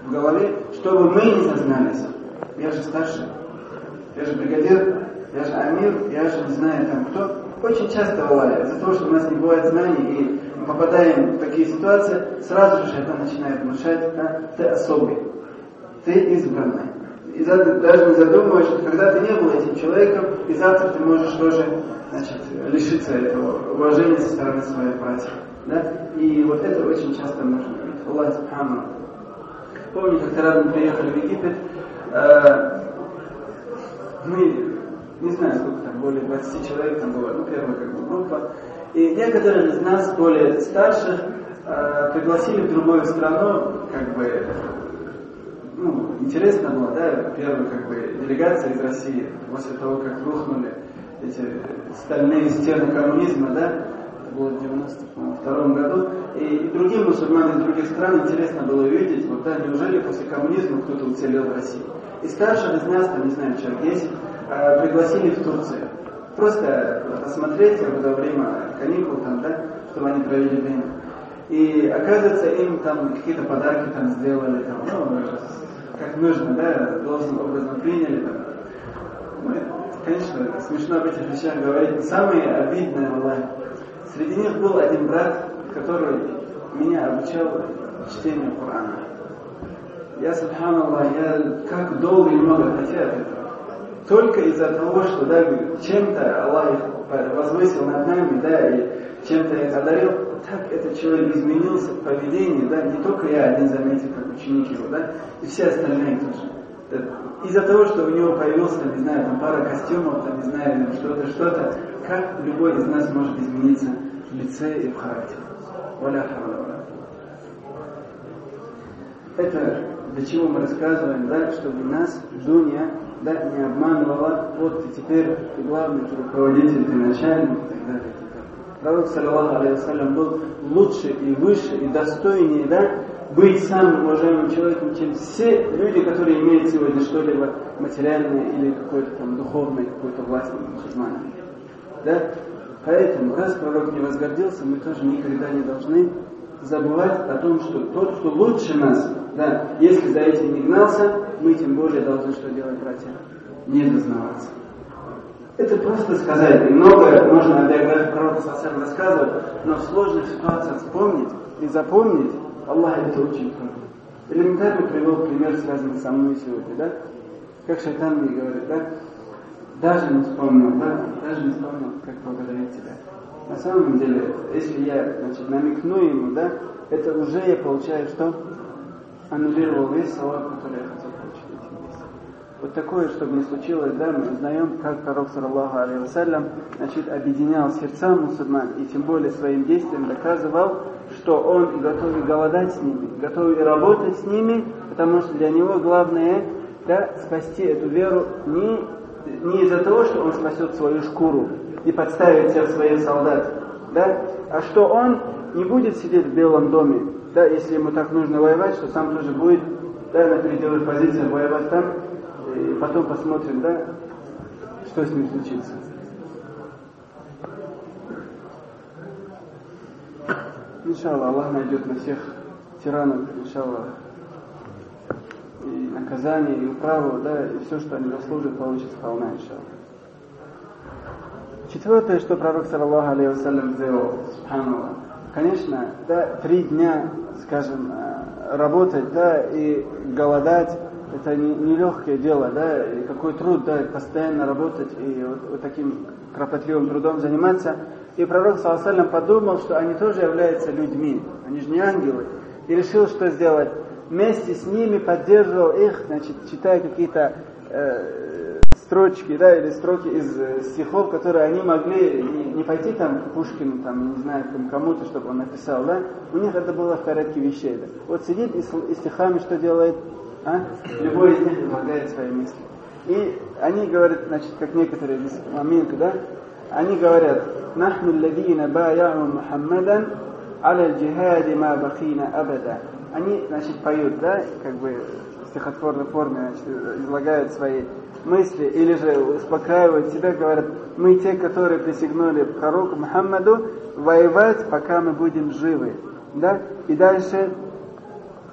в голове, чтобы мы не зазнались. Я же старший, я же бригадир, я же амир, я же не знаю там кто. Очень часто бывает, из-за того, что у нас не бывает знаний, и мы попадаем в такие ситуации, сразу же это начинает внушать, да, ты особый, ты избранный. И даже не задумываешь, что когда ты не был этим человеком, и завтра ты можешь тоже, значит, лишиться этого уважения со стороны своих братьев. Да? И вот это очень часто нужно. Ведь Аллах Субхану. Помню, как-то раз мы приехали в Египет, э, мы, не знаю, сколько там, более двадцати человек там было, ну, первая как бы группа, и некоторые из нас, более старших, э, пригласили в другую страну, как бы, ну, интересно было, да, первая как бы делегация из России, после того, как рухнули эти стальные стены коммунизма, да, это было в девяносто втором году, и другим мусульманам из других стран интересно было увидеть, вот, да, неужели после коммунизма кто-то уцелел в России. И старших из нас, там, не знаю, человек десять, пригласили в Турцию. Просто посмотреть во время каникул, там, да, чтобы они провели время. И оказывается, им там какие-то подарки там сделали, там, ну, как нужно, да, должным образом приняли. Там. Ну, конечно, смешно об этих вещах говорить, но самое обидное, Аллах, среди них был один брат, который меня обучал чтению Корана. Я, субханаллах, я как долго и много хотел этого. Только из-за того, что, да, чем-то Аллах их возвысил над нами, да, и чем-то их одарил, так этот человек изменился в поведении, да, не только я один заметил, как ученик его, да, и все остальные тоже. Из-за того, что у него появился, там, не знаю, там пара костюмов, там, не знаю, что-то, что-то, как любой из нас может измениться в лице и в характере. Это для чего мы рассказываем, да, чтобы нас дунья, да, не обманывала, вот ты теперь ты главный, ты руководитель, ты начальник и так далее. Пророк, саллаллаху алейхи вассалям, был лучше и выше и достойнее, да, быть самым уважаемым человеком, чем все люди, которые имеют сегодня что-либо материальное или какое-то там духовное, какую-то власть над мусульманами. Да? Поэтому, раз пророк не возгордился, мы тоже никогда не должны забывать о том, что тот, кто лучше нас, да, если за этим не гнался, мы тем более должны что делать, братья? Не дознаваться. Это просто сказать, и многое можно о биографии пророка совсем рассказывать, но в сложных ситуациях вспомнить и запомнить, Аллах это очень трудно. Элементарно привел пример, связанный со мной сегодня, да? Как шайтан мне говорит, да? Даже не вспомнил, да? Даже не вспомнил, как благодарить тебя. На самом деле, если я, значит, намекну ему, да, это уже я получаю, что аннулировал весь салат, который я хотел получить этим местом. Вот такое, чтобы не случилось, да, мы узнаем, как пророк, саллаллаху алейхи вассалям, значит, объединял сердца мусульман и тем более своим действием доказывал, что он готов и голодать с ними, готов и работать с ними, потому что для него главное, да, спасти эту веру не, не из-за того, что он спасет свою шкуру и подставит всех своих солдат, да, а что он не будет сидеть в Белом доме, да, если ему так нужно воевать, что сам тоже будет, да, на передовых позициях воевать там, и потом посмотрим, да, что с ним случится. Иншаллах, Аллах найдет на всех тиранов, иншаллах, и наказание, и управу, да, и все, что они заслужат, получат сполна, иншаллах. Четвертое, что пророк, саллаллаху алейхи вассалям, сделал, субханаллах, конечно, да, три дня, скажем, работать, да, и голодать, это нелегкое не дело, да, и какой труд, да, постоянно работать и вот, вот таким кропотливым трудом заниматься. И пророк, саллаллаху алейхи вассалям, подумал, что они тоже являются людьми, они же не ангелы, и решил, что сделать. Вместе с ними поддерживал их, значит, читая какие-то э, строчки, да, или строки из э, стихов, которые они могли не, не пойти там к Пушкину, там, не знаю, там, кому-то, чтобы он написал, да, у них это было в порядке вещей, да. Вот сидит и, и стихами что делает? А? Любой из них излагает свои мысли. И они говорят, значит, как некоторые здесь моменты, да, они говорят: «Нахну алладина бая'у Мухаммадан аля аль-джихади ма бахина абада». Они, значит, поют, да, как бы в стихотворной форме, значит, излагают свои мысли, или же успокаивают себя, говорят: мы те, которые присягнули пророку Мухаммаду воевать, пока мы будем живы. Да? И дальше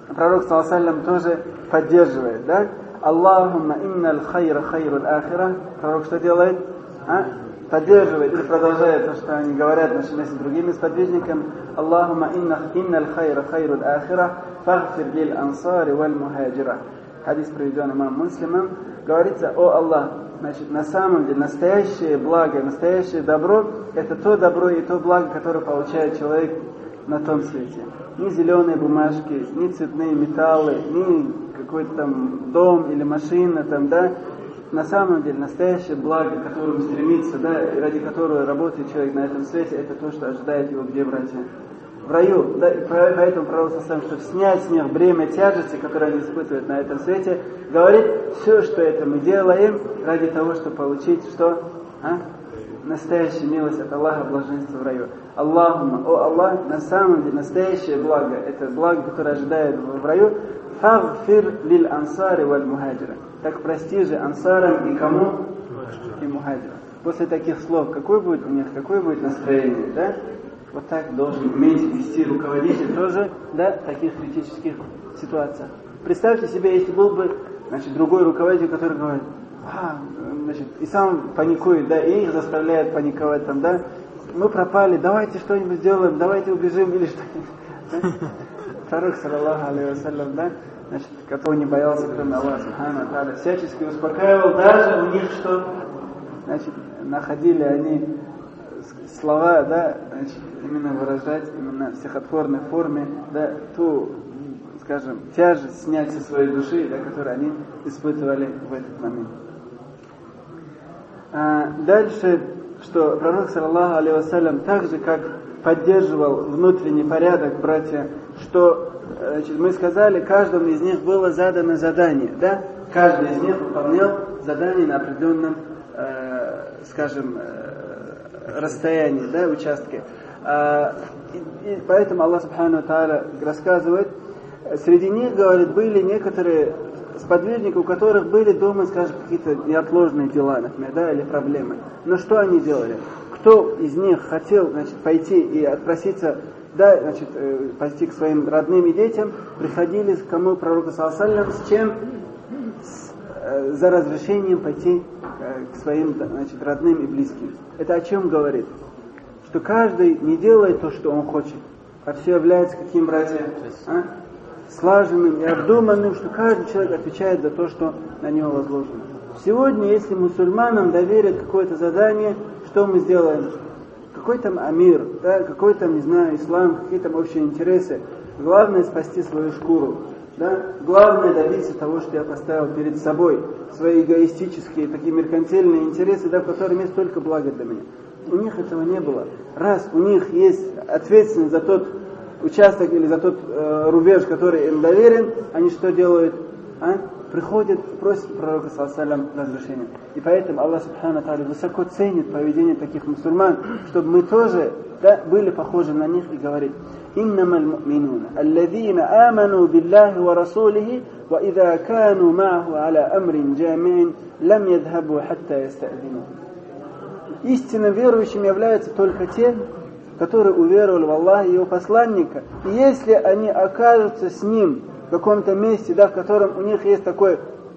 пророк саллаллаху алейхи ва саллям тоже поддерживает, да? Аллахумма инналь хайра хайруль ахира. Пророк что делает? А? Поддерживает или продолжает то, что они говорят вместе с другими сподвижниками. Аллахумма инналь хайра хайруль ахира фагфир лиль ансари валь мухаджира. Хадис, приведен имам Муслимом, говорится: о Аллах, значит, на самом деле настоящее благо, настоящее добро — это то добро и то благо, которое получает человек на том свете. Ни зеленые бумажки, ни цветные металлы, ни какой-то там дом или машина, там, да. На самом деле настоящее благо, к которому стремится, да, и ради которого работает человек на этом свете, это то, что ожидает его где, братья? В раю, да, и поэтому пророк, чтобы снять с них бремя тяжести, которое они испытывают на этом свете, говорит: все, что это мы делаем ради того, чтобы получить что? А? Настоящая милость от Аллаха, блаженство в раю. Аллахума, о Аллах, на самом деле настоящее благо, это благо, которое ожидает в раю. Фагфир лиль ансари валь мухаджира. Так прости же ансарам и кому? И мухаджирам. После таких слов какое будет у них, какое будет настроение, да? Вот так должен уметь вести руководитель тоже, да, в таких критических ситуациях. Представьте себе, если был бы, значит, другой руководитель, который говорит: а, значит, и сам паникует, да, и их заставляет паниковать там, да, мы пропали, давайте что-нибудь сделаем, давайте убежим или что-нибудь. Пророк, саллаллаху алейхи ва саллям, да, значит, которого не боялся, кроме Аллаха субхану ва тааля, всячески успокаивал, даже у них что, значит, находили они слова, да, значит, именно выражать, именно в стихотворной форме, да, ту, скажем, тяжесть снять со своей души, да, которую они испытывали в этот момент. А дальше, что пророк, саллаллаху алейхи ва саллям, так же, как поддерживал внутренний порядок, братья, что, значит, мы сказали, каждому из них было задано задание, да, каждый из них выполнял задание на определенном, э, скажем, расстоянии, да, участке. А, и, и поэтому Аллах субхану ва тааля рассказывает, среди них, говорит, были некоторые сподвижники, у которых были дома, скажем, какие-то неотложные дела, например, да, или проблемы. Но что они делали? Кто из них хотел, значит, пойти и отпроситься, да, значит, э, пойти к своим родным и детям, приходили к кому? Пророку саллаллаху алейхи ва саллям, с чем? С, э, за разрешением пойти э, к своим, значит, родным и близким. Это о чем говорит? Что каждый не делает то, что он хочет, а все является каким, братья? А? Слаженным и обдуманным, что каждый человек отвечает за то, что на него возложено. Сегодня, если мусульманам доверят какое-то задание, что мы сделаем? Какой там амир, да, какой там, не знаю, ислам, какие там общие интересы. Главное спасти свою шкуру. Да? Главное добиться того, что я поставил перед собой. Свои эгоистические, такие меркантильные интересы, да, в которых есть только благо для меня. У них этого не было. Раз у них есть ответственность за тот участок или за тот э, рубеж, который им доверен, они что делают? А? Приходят, просят пророка саллаллаху алейхи ва саллям разрешения. И поэтому Аллах субхану ва тааля высоко ценит поведение таких мусульман, чтобы мы тоже, да, были похожи на них и говорить: «Иннамаль му'минуна, алладзина аману биллахи ва расулихи, ва иза кану ма'аху аля амрин джами'ин, лам ядхабу хатта яста'зину». Истинно верующими являются только те, которые уверовали в Аллаха и Его посланника. И если они окажутся с Ним в каком-то месте, да, в котором у них есть такой,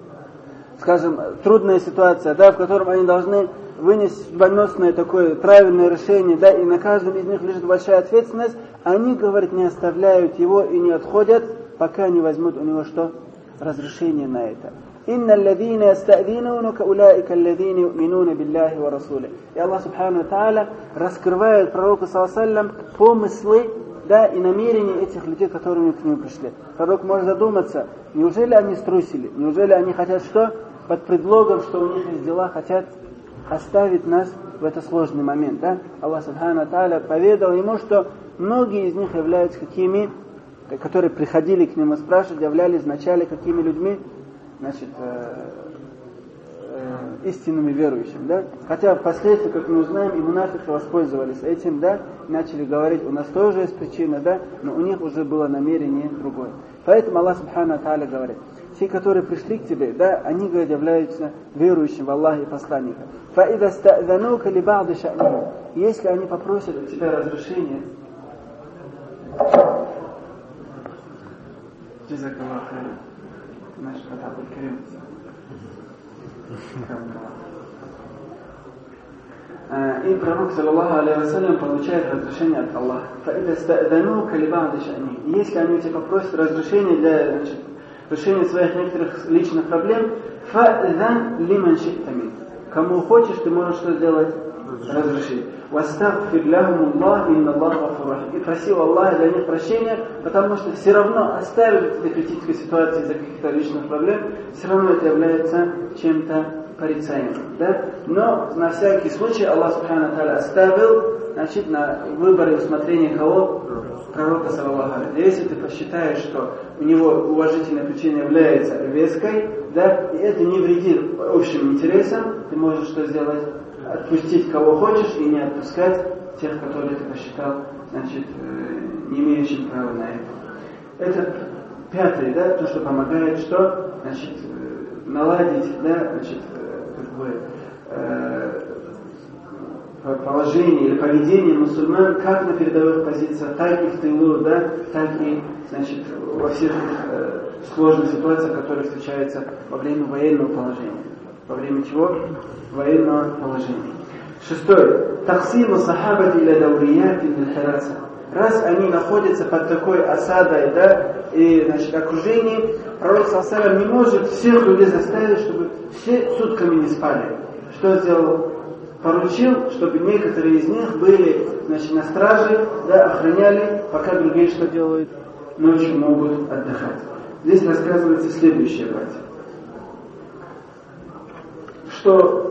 скажем, трудная ситуация, да, в котором они должны вынести судьбоносное такое правильное решение, да, и на каждом из них лежит большая ответственность, они, говорят, не оставляют его и не отходят, пока не возьмут у него что? Разрешение на это. «Инна алладзина яста'динунка улаика алладзина ю'минуна биллахи ва расулихи». И Аллах субхану ва тааля раскрывает пророку саллаллаху алейхи ва саллям помыслы, да, и намерения этих людей, которые к нему пришли. Пророк может задуматься, неужели они струсили? Неужели они хотят что? Под предлогом, что у них есть дела, хотят оставить нас в этот сложный момент, да? Аллах субхану ва тааля поведал ему, что многие из них являются какими, которые приходили к нему спрашивать, являлись вначале какими людьми? Значит, э, э, истинными верующими, да? Хотя впоследствии, как мы узнаем, и мунафики воспользовались этим, да? Начали говорить, у нас тоже есть причина, да? Но у них уже было намерение другое. Поэтому Аллах субхану ва тааля говорит: те, которые пришли к тебе, да, они, говорят, являются верующими в Аллаха и посланника. فَإِذَا اسْتَأْذَنُوكَ لِبَعْضِ شَأْنِهِمْ. Если они попросят у тебя разрешения Джазакаллаху хайран. Наш Фатах аль-Карим. И пророк, саллаллаху алейхи вассалям, получает разрешение от Аллаха. Если они у тебя попросят разрешение для, значит, решения своих некоторых личных проблем, кому хочешь, ты можешь что сделать? Разрешить. И просил Аллаха для них прощения, потому что все равно оставив этой критической ситуации из-за каких-то личных проблем, все равно это является чем-то порицаемым. Да? Но на всякий случай Аллах Субхану ва Тааля оставил, значит, на выбор и усмотрение кого? Пророка, саллаллаху алейхи. Если ты посчитаешь, что у него уважительная причина является веской, да, и это не вредит общим интересам, ты можешь что сделать? Отпустить кого хочешь и не отпускать тех, которые ты посчитал, значит, не имеющим права на это. Это пятый, да, то, что помогает, что, значит, наладить, да, значит, как бы, э, положение или поведение мусульман как на передовых позициях, так и в тылу, да, так и, значит, во всех э, сложных ситуациях, которые встречаются во время военного положения. Во время чего? Военного положения. Шестой. Таксиму сахабати иля даурияти иль хираса. Раз они находятся под такой осадой, да, и, значит, окружении, пророк саллаллаху алейхи ва саллям не может всех людей заставить, чтобы все сутками не спали. Что сделал? Поручил, чтобы некоторые из них были, значит, на страже, да, охраняли, пока другие что делают? Ночью могут отдыхать. Здесь рассказывается следующее, братья. Что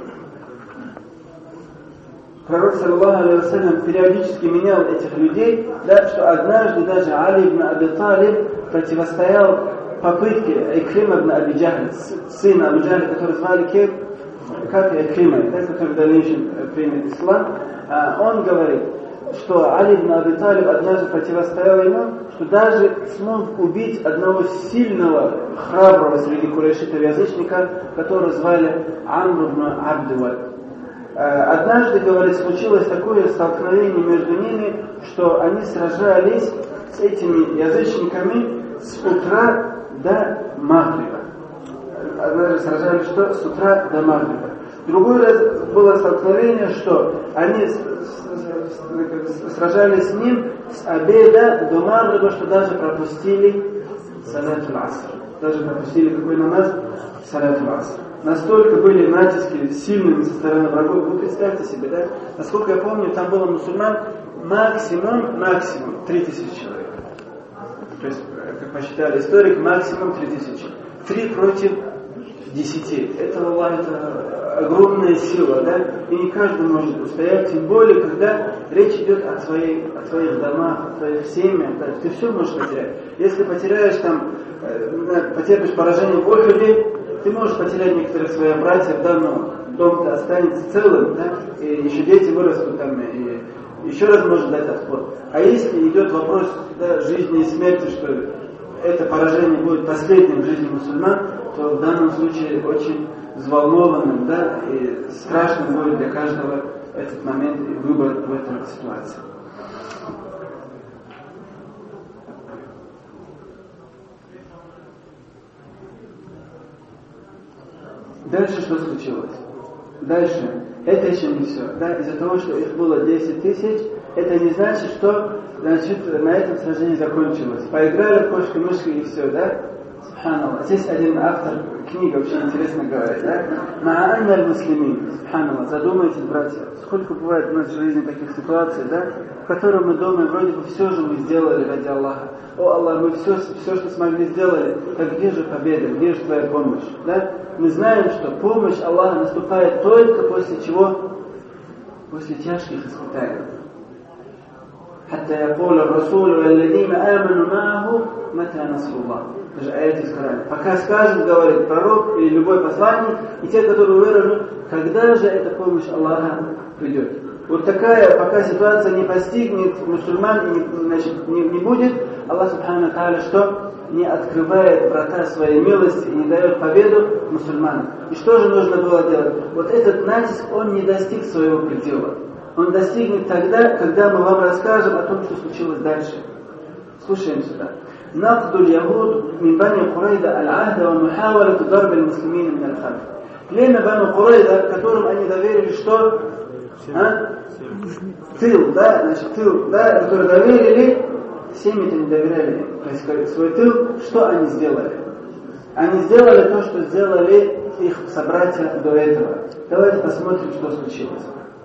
пророк, саллаллаху алейхи ва саллям, периодически менял этих людей, да, что однажды даже Али ибн Аби Талиб противостоял попытке Икрима ибн Аби Джахля, сына Аби Джахля, который звали кем? Как Икрима, да, который в дальнейшем примет ислам. А, он говорит, что Али ибн Аби Талиб однажды противостоял ему, что даже смог убить одного сильного, храброго среди курайшитов язычника, которого звали Амр ибн Абдуад. Однажды, говорит, случилось такое столкновение между ними, что они сражались с этими язычниками с утра до Магриба. Однажды сражались что? С утра до Магриба. Другой раз было столкновение, что они сражались с ним с обеда до Магриба, что даже пропустили салатуль аср. Даже пропустили какой намаз? Салатуль аср. Настолько были натиски сильными со стороны врагов. Вы представьте себе, да? Насколько я помню, там было мусульман максимум, максимум три тысячи человек. То есть, как посчитали историк, максимум три тысячи. Три против десяти. Это, Аллах, это огромная сила, да? И не каждый может устоять, тем более, когда речь идет о, своей, о своих домах, о своих семьях, да? Ты все можешь потерять. Если потеряешь там, потерпишь поражение в Охиде, ты можешь потерять некоторых своих братьев, да, но дом-то останется целым, да, и еще дети вырастут там, и еще раз может дать отход. А если идет вопрос, да, жизни и смерти, что это поражение будет последним в жизни мусульман, то в данном случае очень взволнованным, да, и страшным будет для каждого этот момент и выбор в этой ситуации. Дальше что случилось? Дальше. Это еще не все. Да? Из-за того, что их было десять тысяч, это не значит, что, значит, на этом сражение закончилось. Поиграли в кошки-мышки и все, да? Субханаллах. Здесь один автор книги вообще интересно говорит, да? Ма'анна аль-муслимин. Субханаллах. Задумайтесь, братья, сколько бывает в нашей жизни таких ситуаций, да? В которых мы думаем, вроде бы все же мы сделали ради Аллаха. О Аллах, мы все, все, что смогли, сделали. Так где же победа, где же твоя помощь? Да? Мы знаем, что помощь Аллаха наступает только после чего? После тяжких испытаний. حتى يقول الرسول والذين آمنوا معه متى نصر الله. Это же аят из Корана. Пока скажет, говорит пророк или любой посланник, и те, которые уверовали, когда же эта помощь Аллаха придет. Вот такая, пока ситуация не постигнет мусульман, не, значит, не, не будет, Аллах Субхану ва Тааля что? Не открывает врата своей милости и не дает победу мусульманам. И что же нужно было делать? Вот этот натиск, он не достиг своего предела. Он достигнет тогда, когда мы вам расскажем о том, что случилось дальше. Слушаем сюда. نقد اليهود من بني قريظة العهد ومحاولة ضرب المسلمين من الخلف. Племя Бану Курайза, которым они доверили что? А? Тыл, да, значит, тыл, да, который доверили, семьи-то не доверяли, то есть свой тыл, что они сделали? Они сделали то, что сделали их собратья до этого. Давайте посмотрим, что случилось.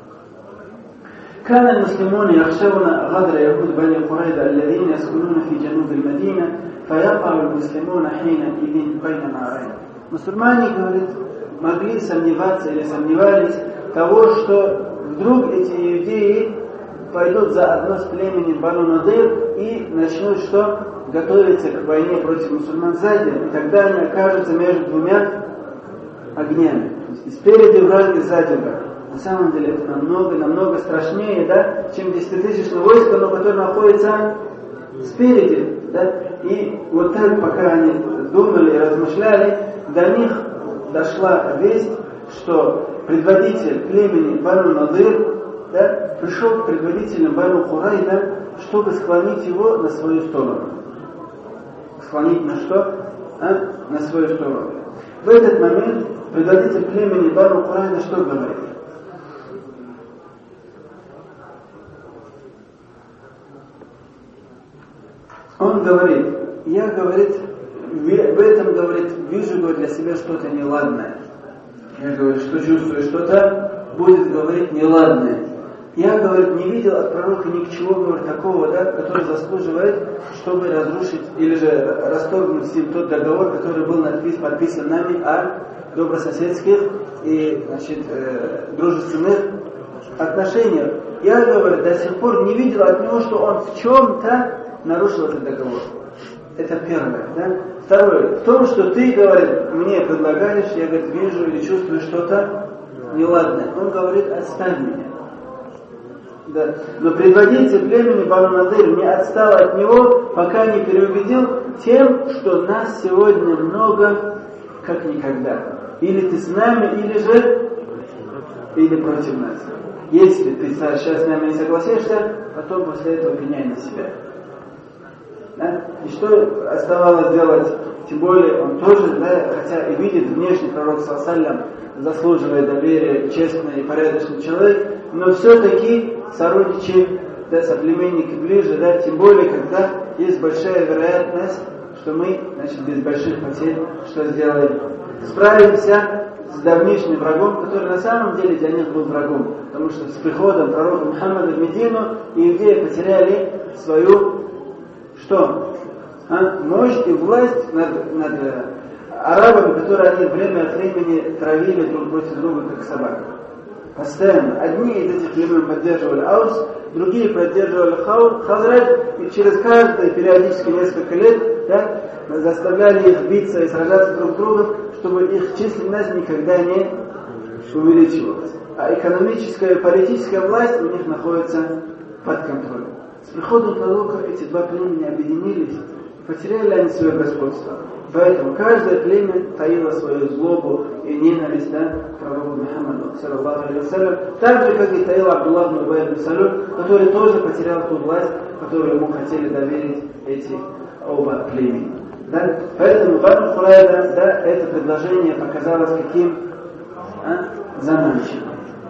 كان المسلمون يخشون غدر يهود بني قريظة الذين يسكنون في جنوب المدينة فيقع المسلمون حينئذ بين نارين. Мусульмане, говорит, могли сомневаться или сомневались того, что вдруг эти иудеи пойдут заодно с племенем Бану Надир и начнут что? Готовиться к войне против мусульман сзади, и тогда они окажутся между двумя огнями. То есть и спереди враг, и сзади враг. На самом деле это намного, намного страшнее, да, чем десятитысячное войско, но которое находится спереди. Да? И вот так, пока они думали и размышляли, до них дошла весть, что предводитель племени Бану Надир, да, пришел к предводителям Бану Курайза, чтобы склонить его на свою сторону. Склонить на что? А? На свою сторону. В этот момент предводитель племени Бану Курайза что говорит? Он говорит, я, говорит, в этом, говорит, вижу, говорит, для себя что-то неладное. Я, говорит, что чувствую, что-то будет, говорить, неладное. Я, говорит, не видел от пророка ничего, говорит, такого, да, который заслуживает, чтобы разрушить или же расторгнуть с ним тот договор, который был надписан, подписан нами о добрососедских и, значит, э, дружественных отношениях. Я, говорит, до сих пор не видел от него, что он в чем-то нарушил этот договор. Это первое, да? Второе, в том, что ты, говорит, мне предлагаешь, я, говорит, вижу или чувствую что-то неладное. Он говорит, отстань меня. Да. Но предводитель племени Бану Надир не отстал от него, пока не переубедил тем, что нас сегодня много, как никогда. Или ты с нами, или же, или против нас. Если ты сейчас с нами не согласишься, потом после этого пеняй на себя. Да? И что оставалось делать? Тем более он тоже, да, хотя и видит внешний пророк саллаллаху заслуживает доверия, честный и порядочный человек, но все-таки сородичи, да, соплеменники ближе, да, тем более, когда есть большая вероятность, что мы, значит, без больших потерь что сделаем? Справимся с давнишним врагом, который на самом деле для них был врагом, потому что с приходом пророка Мухаммада в Медину иудеи потеряли свою что? А? Мощь и власть над, над арабами, которые они время от времени травили друг против друга, как собак. Постоянно. Одни из этих племен поддерживали Аус, другие поддерживали Хазрадж, и через каждые периодически несколько лет, да, заставляли их биться и сражаться друг с другом, чтобы их численность никогда не увеличивалась. А экономическая и политическая власть у них находится под контролем. С приходом пророка эти два племени объединились, потеряли они свое господство. Поэтому каждое племя таило свою злобу и ненависть, да, к пророку Мухаммаду, саллаллаху алейхи ва саллям, так же, как и таил Абдуллах ибн Убай ибн Салуль, который тоже потерял ту власть, которую ему хотели доверить эти оба племени. Да? Поэтому Бану Курайза, да, это предложение показалось каким? А? Заманчивым.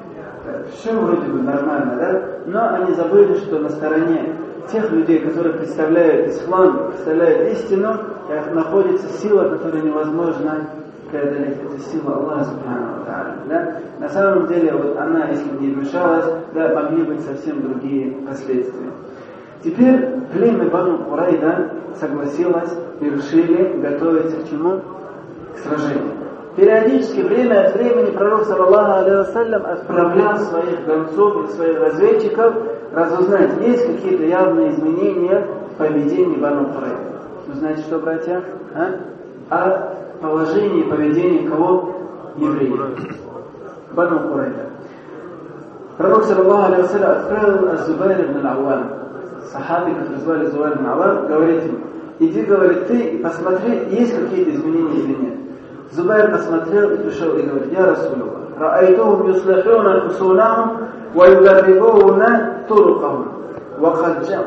Все вроде бы нормально, да? Но они забыли, что на стороне тех людей, которые представляют ислам, представляют истину, находится сила, которую невозможно преодолеть. Это сила Аллаха Субхану ва Тааля. Да? На самом деле, вот она, если бы не вмешалась, да, могли быть совсем другие последствия. Теперь племя Бану Курайза согласилось и решили готовиться к чему? К сражению. Периодически, время от времени, пророк, саллаллаху алейхи ва саллям, отправлял своих гонцов и своих разведчиков разузнать, есть какие-то явные изменения в поведении Бану Курайза. Вы знаете что, братья? А? О положении и поведении кого? Евреев. Бану Курайза. Пророк, саллаллаху алейхи ва саллям, отправил Аз-Зубайр ибн Ауам, сахаби, который звали Зубайр ибн Ауам, говорит ему, иди, говорит, ты и посмотри, есть какие-то изменения или нет. Зубайр посмотрел и пришел и говорит, я Расулуллах, раайтухум юслихуна хусунахум ва югаррибуна турукахум ва кад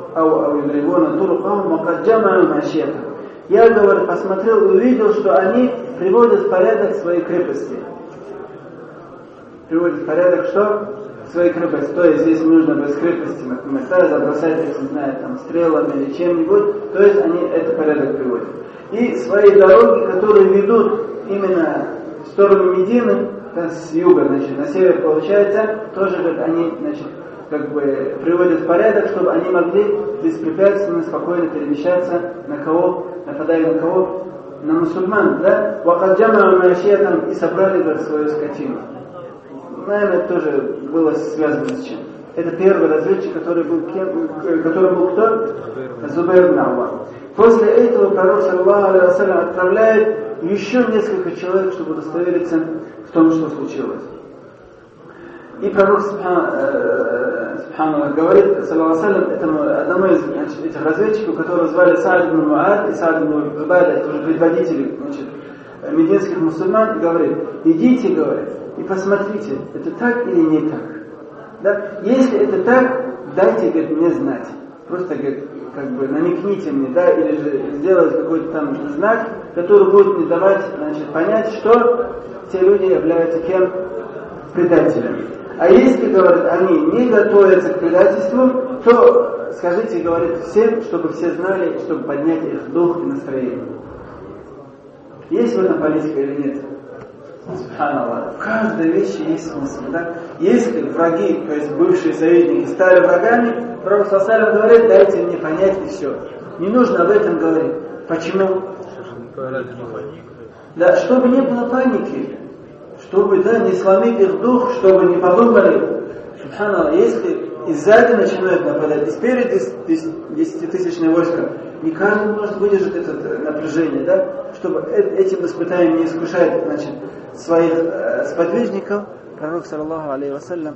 ау ау юдрибуна турукахум вакад джамау машиятахум. Я, говорит, посмотрел и увидел, что они приводят в порядок свои крепости. Приводят в порядок что? Свои крепости. То есть, если нужно без крепости, например, да, забросать, если знают, там, стрелами или чем-нибудь, то есть они этот порядок приводят. И свои дороги, которые ведут именно в сторону Медины, да, с юга, значит, на север получается, тоже как они, значит, как бы приводят в порядок, чтобы они могли беспрепятственно, спокойно перемещаться на кого, нападая на кого? На мусульман, да? Вахаджама Машиятам и собрали, говорит, свою скотину. Наверное, это тоже было связано с чем? Это первый разведчик, который был кем, который был кто? Зубайр ибн Аввам. После этого пророк, саллаллаху алейхи ва саллям, отправляет еще несколько человек, чтобы удостовериться в том, что случилось. И пророк, субханаллах, говорит, саллаллаху алейхи ва саллям, этому, одному из, значит, этих разведчиков, которого звали Саад ибн Муад и Саад ибн Убада, это уже предводители, значит, мединских мусульман, и говорит: идите, говорит, и посмотрите, это так или не так. Да? Если это так, дайте, говорит, мне знать. Просто, говорит, как бы намекните мне, да, или же сделать какой-то там знак, который будет мне давать, значит, понять, что те люди являются кем? Предателями. А если, говорит, они не готовятся к предательству, то скажите, говорит, всем, чтобы все знали, чтобы поднять их дух и настроение. Есть в этом политика или нет? Субханаллах. В каждой вещи есть смысл, да? Если враги, то есть бывшие союзники, стали врагами, пророк саллаллаху алейхи ва саллям говорит: дайте мне понять и все. Не нужно об этом говорить. Почему? Да, чтобы не было паники, чтобы, да, не сломить их дух, чтобы не подумали, субханаллах, если и сзади начинают нападать, и спереди десятитысячное войско, не каждый может выдержать это напряжение, да, чтобы этим испытанием не искушать, значит, своих э, сподвижников. Пророк, саллаллаху алейхи ва саллям,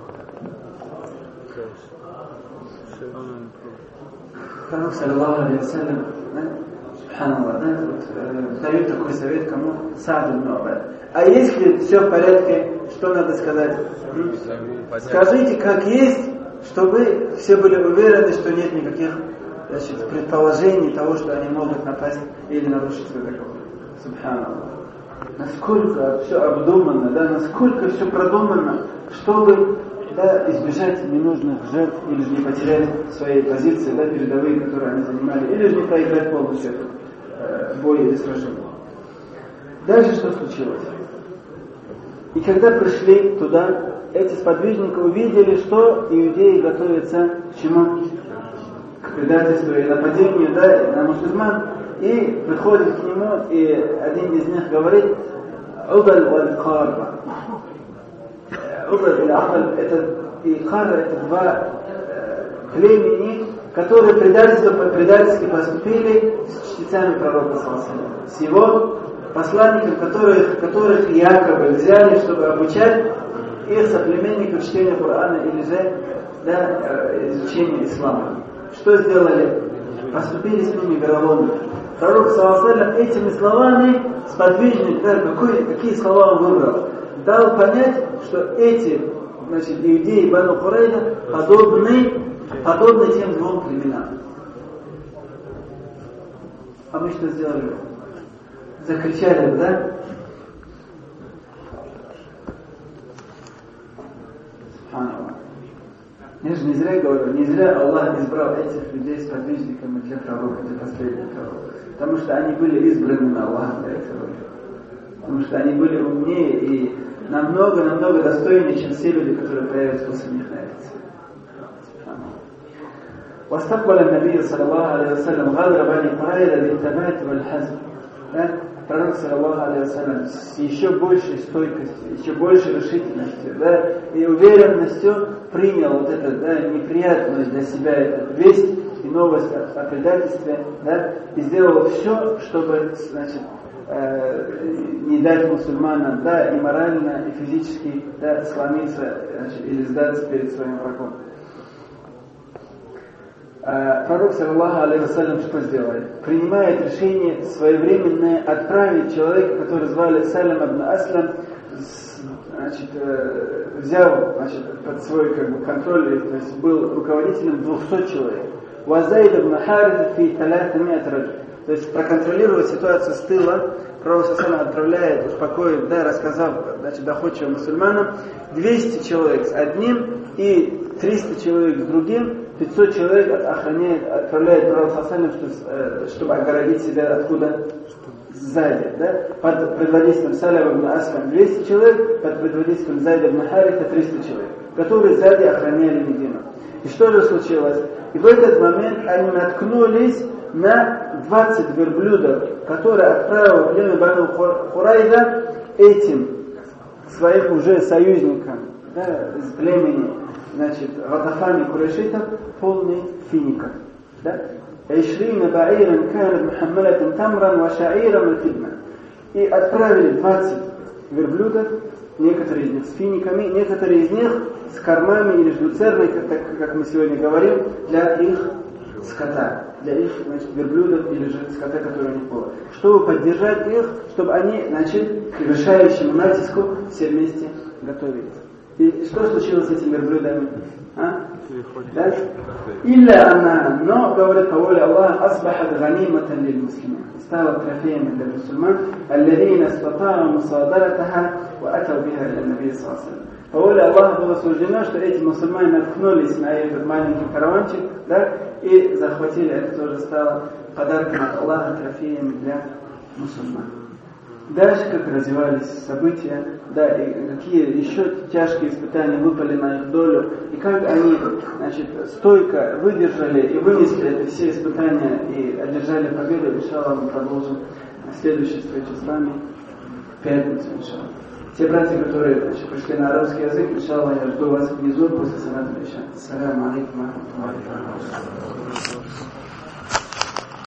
пророк, саллаллаху алейхи ва саллям, да, субханаллах, да, вот, э, дает такой совет кому? Саад ибн Убада. А если все в порядке, что надо сказать? Скажите, как есть, чтобы все были уверены, что нет никаких, значит, предположений того, что они могут напасть или нарушить свой договор. Субханаллах. Насколько все обдумано, да, насколько все продумано, чтобы, да, избежать ненужных жертв или же не потерять свои позиции, да, передовые, которые они занимали, или же не проиграть полностью э, бой или сражение. Дальше что случилось? И когда пришли туда, эти сподвижники увидели, что иудеи готовятся к чему? К предательству и нападению, да, на мусульман. И приходит к нему, и один из них говорит: Удаль валь Карба. Удаль или Ахаль, это и Карба, это два э, племени, которые предательство по предательски поступили с чтецами пророка саллаллаху алейхи ва саллям, с его посланников, которых, которых якобы взяли, чтобы обучать их соплеменников чтению Корана или же, да, изучению ислама. Что сделали? Поступили с ними вероломно. Пророк саллаллаху алейхи ва саллям этими словами, сподвижник, да, какой, какие слова он выбрал, дал понять, что эти, значит, иудеи Бану Курайда подобны, подобны тем двум племенам. А мы что сделали? Закричали, да? Субханаллах. Я же не зря говорю, не зря Аллах избрал этих людей сподвижниками для пророка, для последних пророков. Потому что они были избранными Аллахом для этого. Потому что они были умнее и намного-намного достойнее, чем все люди, которые появятся после них на этой свете. واستقبل النبي صلى الله عليه وسلم غدر بني قريظة بالثبات والحزم. Пророк, саллаллаху алейхи ва саллям, с еще большей стойкостью, еще большей решительностью, да, и уверенностью принял вот эту, да, неприятную для себя эту весть и новость о, о предательстве, да, и сделал все, чтобы, значит, э, не дать мусульманам, да, и морально, и физически, да, сломиться, значит, или сдаться перед своим врагом. Пророк, саллаллаху алейхи ва саллям, что сделает? Принимает решение своевременное отправить человека, который звали Салям ибн Аслам, значит, взял, значит, под свой, как бы, контроль, то есть был руководителем двухсот человек. وزيد بن حارث في ثلاثمائة رجل. То есть проконтролировать ситуацию с тыла. Пророк ﷺ отправляет, успокоив, да, рассказав, значит, доходчиво мусульманам, двести человек с одним и триста человек с другим, пятьсот человек охраняет, отправляет Пророк ﷺ, чтобы огородить себя откуда? Сзади, да? Под предводительством Салява ибн Аслам двести человек, под предводительством Зайда ибн Харита триста человек, которые сзади охраняли Медину. И что же случилось? И в этот момент они наткнулись на двадцать верблюдов, которые отправил племя Бану Хурайза этим своим уже союзникам, да, из племени, значит, Гатафани Курайшитов, полный фиников. Да? عشرين بعيرا كانت محملة تمرا وشعيرا وتبنا. И отправили двадцать верблюдов, некоторые из них с финиками, некоторые из них с кормами или ждуцерной, как, как мы сегодня говорим, для их скота, для их, значит, верблюдов или же скота, который у них было, чтобы поддержать их, чтобы они, значит, к решающему натиску все вместе готовились. И что случилось с этими верблюдами? А? Да? Илля она, но, говорит по воле Аллаха, асбахат ганиматан лиль муслимин. Стала трофеями для мусульман, алладина статару мусадаратаха ва атау биха иля наби саллаллаху алейхи ва саллям. По воле Аллаха было суждено, что эти мусульмане наткнулись на этот маленький караванчик, да, и захватили, это тоже стало подарком от Аллаха, трофеями для мусульман. Дальше, как развивались события, да, и какие еще тяжкие испытания выпали на их долю, и как они, значит, стойко выдержали и вынесли эти все испытания и одержали победу. Иншаллах, мы продолжим следующую встречу с вами в пятницу, иншаллах. Те братья, которые, значит, пришли на арабский язык, иншаллах, я жду вас внизу после салата иша. Ассаляму алейкум ва рахматуллахи ва баракатуху.